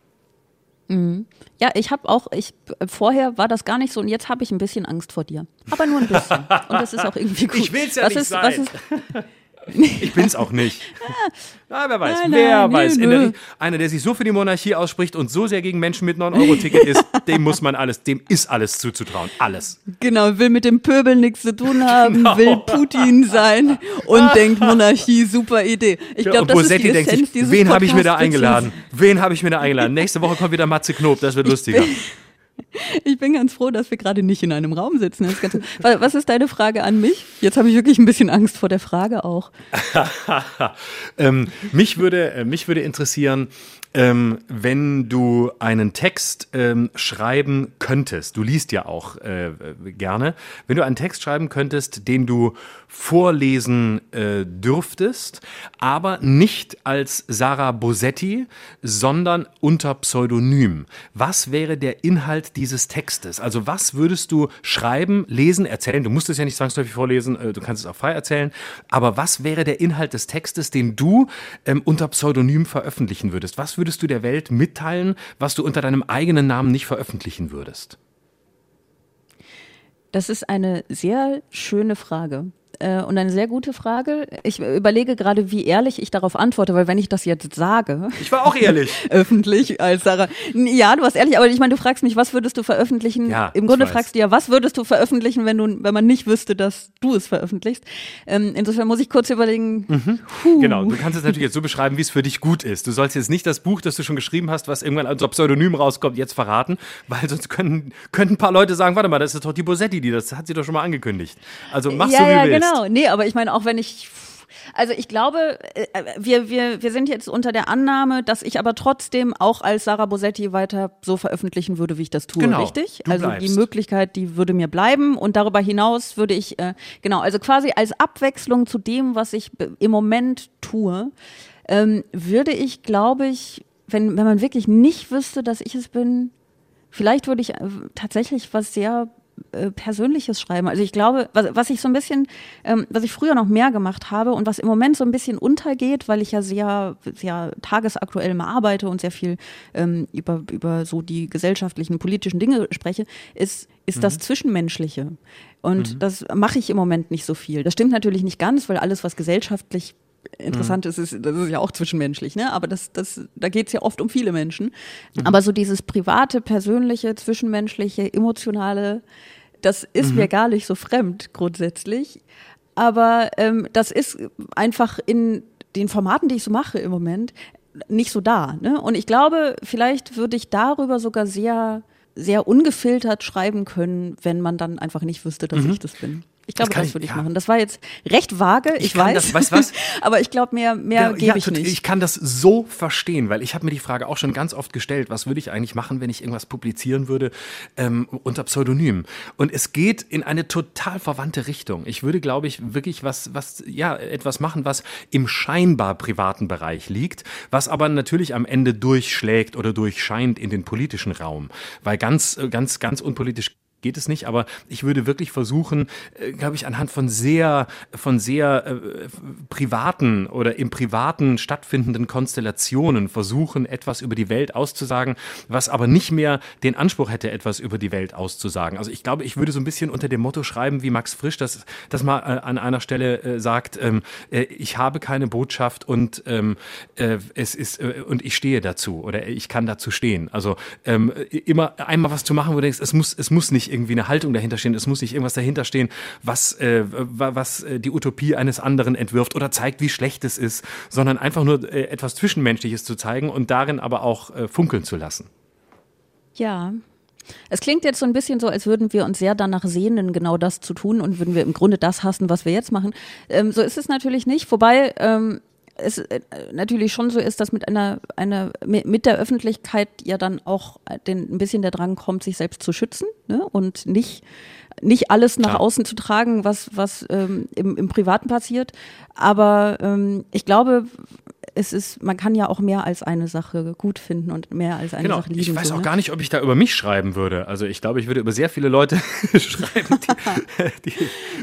Ja, vorher war das gar nicht so und jetzt habe ich ein bisschen Angst vor dir. Aber nur ein bisschen. Und das ist auch irgendwie gut. Ich will es ja nicht sein. Ich bin's auch nicht. Wer weiß. Wer weiß. Einer, der sich so für die Monarchie ausspricht und so sehr gegen Menschen mit 9-Euro-Ticket ist, dem ist alles zuzutrauen. Alles. Genau, will mit dem Pöbel nichts zu tun haben, will Putin sein und denkt Monarchie, super Idee. Ich glaube, das ist die Essenz dieses Wen habe ich mir da eingeladen? Nächste Woche kommt wieder Matze Knob, das wird lustiger. Ich bin ganz froh, dass wir gerade nicht in einem Raum sitzen. Was ist deine Frage an mich? Jetzt habe ich wirklich ein bisschen Angst vor der Frage auch. Mich würde interessieren, wenn du einen Text schreiben könntest, du liest ja auch gerne, wenn du einen Text schreiben könntest, den du vorlesen dürftest, aber nicht als Sarah Bosetti, sondern unter Pseudonym. Was wäre der Inhalt dieses Textes? Also was würdest du schreiben, lesen, erzählen? Du musst es ja nicht zwangsläufig vorlesen, du kannst es auch frei erzählen, aber was wäre der Inhalt des Textes, den du unter Pseudonym veröffentlichen würdest? Was würdest du der Welt mitteilen, was du unter deinem eigenen Namen nicht veröffentlichen würdest? Das ist eine sehr schöne Frage. eine sehr gute Frage. Ich überlege gerade, wie ehrlich ich darauf antworte, weil wenn ich das jetzt sage. Ich war auch ehrlich. Öffentlich als Sarah. Ja, du warst ehrlich, aber ich meine, du fragst mich, was würdest du veröffentlichen? Ja, im Grunde fragst du ja, was würdest du veröffentlichen, wenn man nicht wüsste, dass du es veröffentlichst? Insofern muss ich kurz überlegen. Genau, du kannst es natürlich jetzt so beschreiben, wie es für dich gut ist. Du sollst jetzt nicht das Buch, das du schon geschrieben hast, was irgendwann als Pseudonym rauskommt, jetzt verraten, weil sonst können ein paar Leute sagen, warte mal, das ist doch die Bosetti, das hat sie doch schon mal angekündigt. Also mach so, wie du willst. Ja, genau. Nee, aber ich meine, auch wenn ich glaube, wir sind jetzt unter der Annahme, dass ich aber trotzdem auch als Sarah Bosetti weiter so veröffentlichen würde, wie ich das tue, genau, richtig? Also bleibst. Die Möglichkeit, die würde mir bleiben und darüber hinaus würde ich, also quasi als Abwechslung zu dem, was ich im Moment tue, würde ich, glaube ich, wenn man wirklich nicht wüsste, dass ich es bin, vielleicht würde ich tatsächlich was sehr Persönliches schreiben. Also ich glaube, was ich so ein bisschen, was ich früher noch mehr gemacht habe und was im Moment so ein bisschen untergeht, weil ich ja sehr, sehr tagesaktuell mal arbeite und sehr viel über so die gesellschaftlichen, politischen Dinge spreche, ist das Zwischenmenschliche. Und das mache ich im Moment nicht so viel. Das stimmt natürlich nicht ganz, weil alles, was gesellschaftlich interessant ist, das ist ja auch zwischenmenschlich, ne? Aber da geht es ja oft um viele Menschen. Aber so dieses private, persönliche, zwischenmenschliche, emotionale, das ist mir gar nicht so fremd grundsätzlich. Aber das ist einfach in den Formaten, die ich so mache im Moment, nicht so da. Ne? Und ich glaube, vielleicht würde ich darüber sogar sehr, sehr ungefiltert schreiben können, wenn man dann einfach nicht wüsste, dass ich das bin. Ich glaube, das würde ich machen. Das war jetzt recht vage, ich weiß. Weißt du was? Aber ich glaube, mehr gebe ich nicht. Ich kann das so verstehen, weil ich habe mir die Frage auch schon ganz oft gestellt, was würde ich eigentlich machen, wenn ich irgendwas publizieren würde unter Pseudonym? Und es geht in eine total verwandte Richtung. Ich würde, glaube ich, wirklich etwas machen, was im scheinbar privaten Bereich liegt, was aber natürlich am Ende durchschlägt oder durchscheint in den politischen Raum. Weil ganz unpolitisch geht es nicht, aber ich würde wirklich versuchen, glaube ich, anhand von sehr privaten oder im Privaten stattfindenden Konstellationen versuchen, etwas über die Welt auszusagen, was aber nicht mehr den Anspruch hätte, etwas über die Welt auszusagen. Also ich glaube, ich würde so ein bisschen unter dem Motto schreiben, wie Max Frisch das mal an einer Stelle sagt, ich habe keine Botschaft und und ich stehe dazu oder ich kann dazu stehen. Also immer einmal was zu machen, wo du denkst, es muss nicht irgendwie eine Haltung dahinter stehen, es muss nicht irgendwas dahinter stehen, was die Utopie eines anderen entwirft oder zeigt, wie schlecht es ist, sondern einfach nur etwas Zwischenmenschliches zu zeigen und darin aber auch funkeln zu lassen. Ja. Es klingt jetzt so ein bisschen so, als würden wir uns sehr danach sehnen, genau das zu tun und würden wir im Grunde das hassen, was wir jetzt machen. So ist es natürlich nicht, wobei es natürlich schon so ist, dass mit der Öffentlichkeit ja dann auch ein bisschen der Drang kommt, sich selbst zu schützen, ne? Und nicht alles nach außen zu tragen, was im Privaten passiert. Aber ich glaube, man kann ja auch mehr als eine Sache gut finden und mehr als eine Sache lieben. Ich weiß auch gar nicht, ob ich da über mich schreiben würde. Also ich glaube, ich würde über sehr viele Leute schreiben, die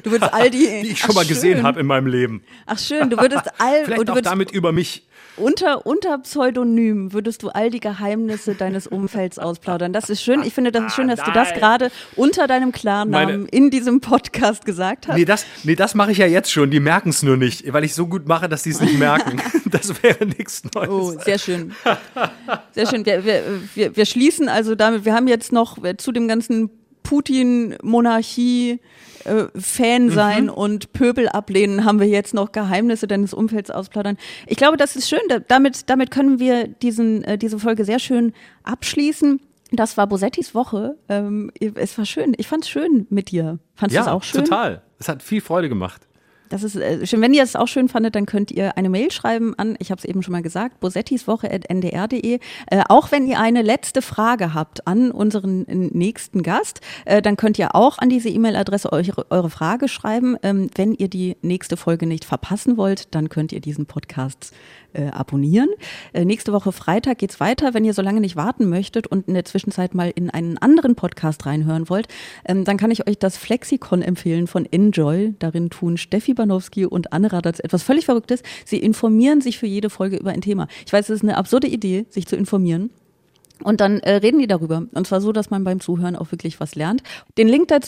ich schon mal gesehen habe in meinem Leben. Ach schön, du würdest vielleicht auch damit über mich. Unter Pseudonym würdest du all die Geheimnisse deines Umfelds ausplaudern. Das ist schön. Ich finde, das ist schön, dass du das gerade unter deinem Klarnamen in diesem Podcast gesagt hast. Nee, das mache ich ja jetzt schon. Die merken es nur nicht, weil ich so gut mache, dass sie es nicht merken. Das wäre nichts Neues. Oh, sehr schön. Sehr schön. Wir schließen also damit, wir haben jetzt noch zu dem ganzen Putin-Monarchie Fan sein und Pöbel ablehnen, haben wir jetzt noch Geheimnisse deines Umfelds ausplaudern. Ich glaube, das ist schön. Damit können wir diese Folge sehr schön abschließen. Das war Bosettis Woche. Es war schön. Ich fand es schön mit dir. Fandest du es auch schön? Ja, total. Es hat viel Freude gemacht. Das ist schön. Wenn ihr es auch schön fandet, dann könnt ihr eine Mail schreiben an, ich habe es eben schon mal gesagt, bosettiswoche@ndr.de. Auch wenn ihr eine letzte Frage habt an unseren nächsten Gast, dann könnt ihr auch an diese E-Mail-Adresse eure Frage schreiben. Wenn ihr die nächste Folge nicht verpassen wollt, dann könnt ihr diesen Podcast abonnieren. Nächste Woche Freitag geht's weiter. Wenn ihr so lange nicht warten möchtet und in der Zwischenzeit mal in einen anderen Podcast reinhören wollt, dann kann ich euch das Flexikon empfehlen von Enjoy. Darin tun Steffi Banowski und Anne Radatz etwas völlig Verrücktes. Sie informieren sich für jede Folge über ein Thema. Ich weiß, es ist eine absurde Idee, sich zu informieren. Und dann reden die darüber. Und zwar so, dass man beim Zuhören auch wirklich was lernt. Den Link dazu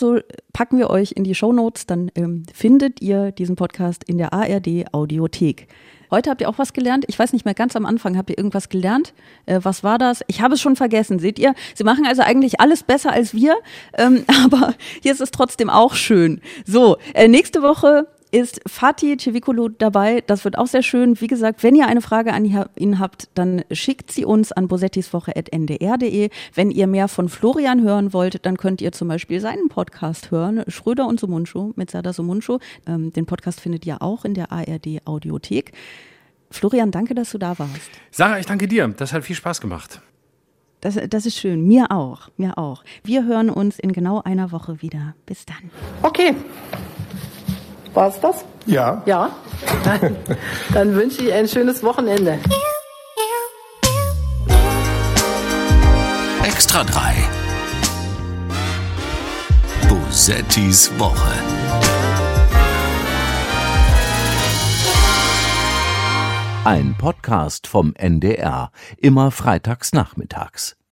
packen wir euch in die Shownotes, dann findet ihr diesen Podcast in der ARD Audiothek. Heute habt ihr auch was gelernt. Ich weiß nicht mehr, ganz am Anfang habt ihr irgendwas gelernt. Was war das? Ich habe es schon vergessen. Seht ihr? Sie machen also eigentlich alles besser als wir, aber hier ist es trotzdem auch schön. So, nächste Woche ist Fatih Cevikolu dabei. Das wird auch sehr schön. Wie gesagt, wenn ihr eine Frage an ihn habt, dann schickt sie uns an bosettiswoche@ndr.de. Wenn ihr mehr von Florian hören wollt, dann könnt ihr zum Beispiel seinen Podcast hören, Schröder und Sumuncu mit Serdar Sumuncu. Den Podcast findet ihr auch in der ARD Audiothek. Florian, danke, dass du da warst. Sarah, ich danke dir. Das hat viel Spaß gemacht. Das ist schön. Mir auch. Wir hören uns in genau einer Woche wieder. Bis dann. Okay. War's das? Ja. Ja? Dann wünsche ich ein schönes Wochenende. Extra 3. Bosettis Woche. Ein Podcast vom NDR, immer freitags nachmittags.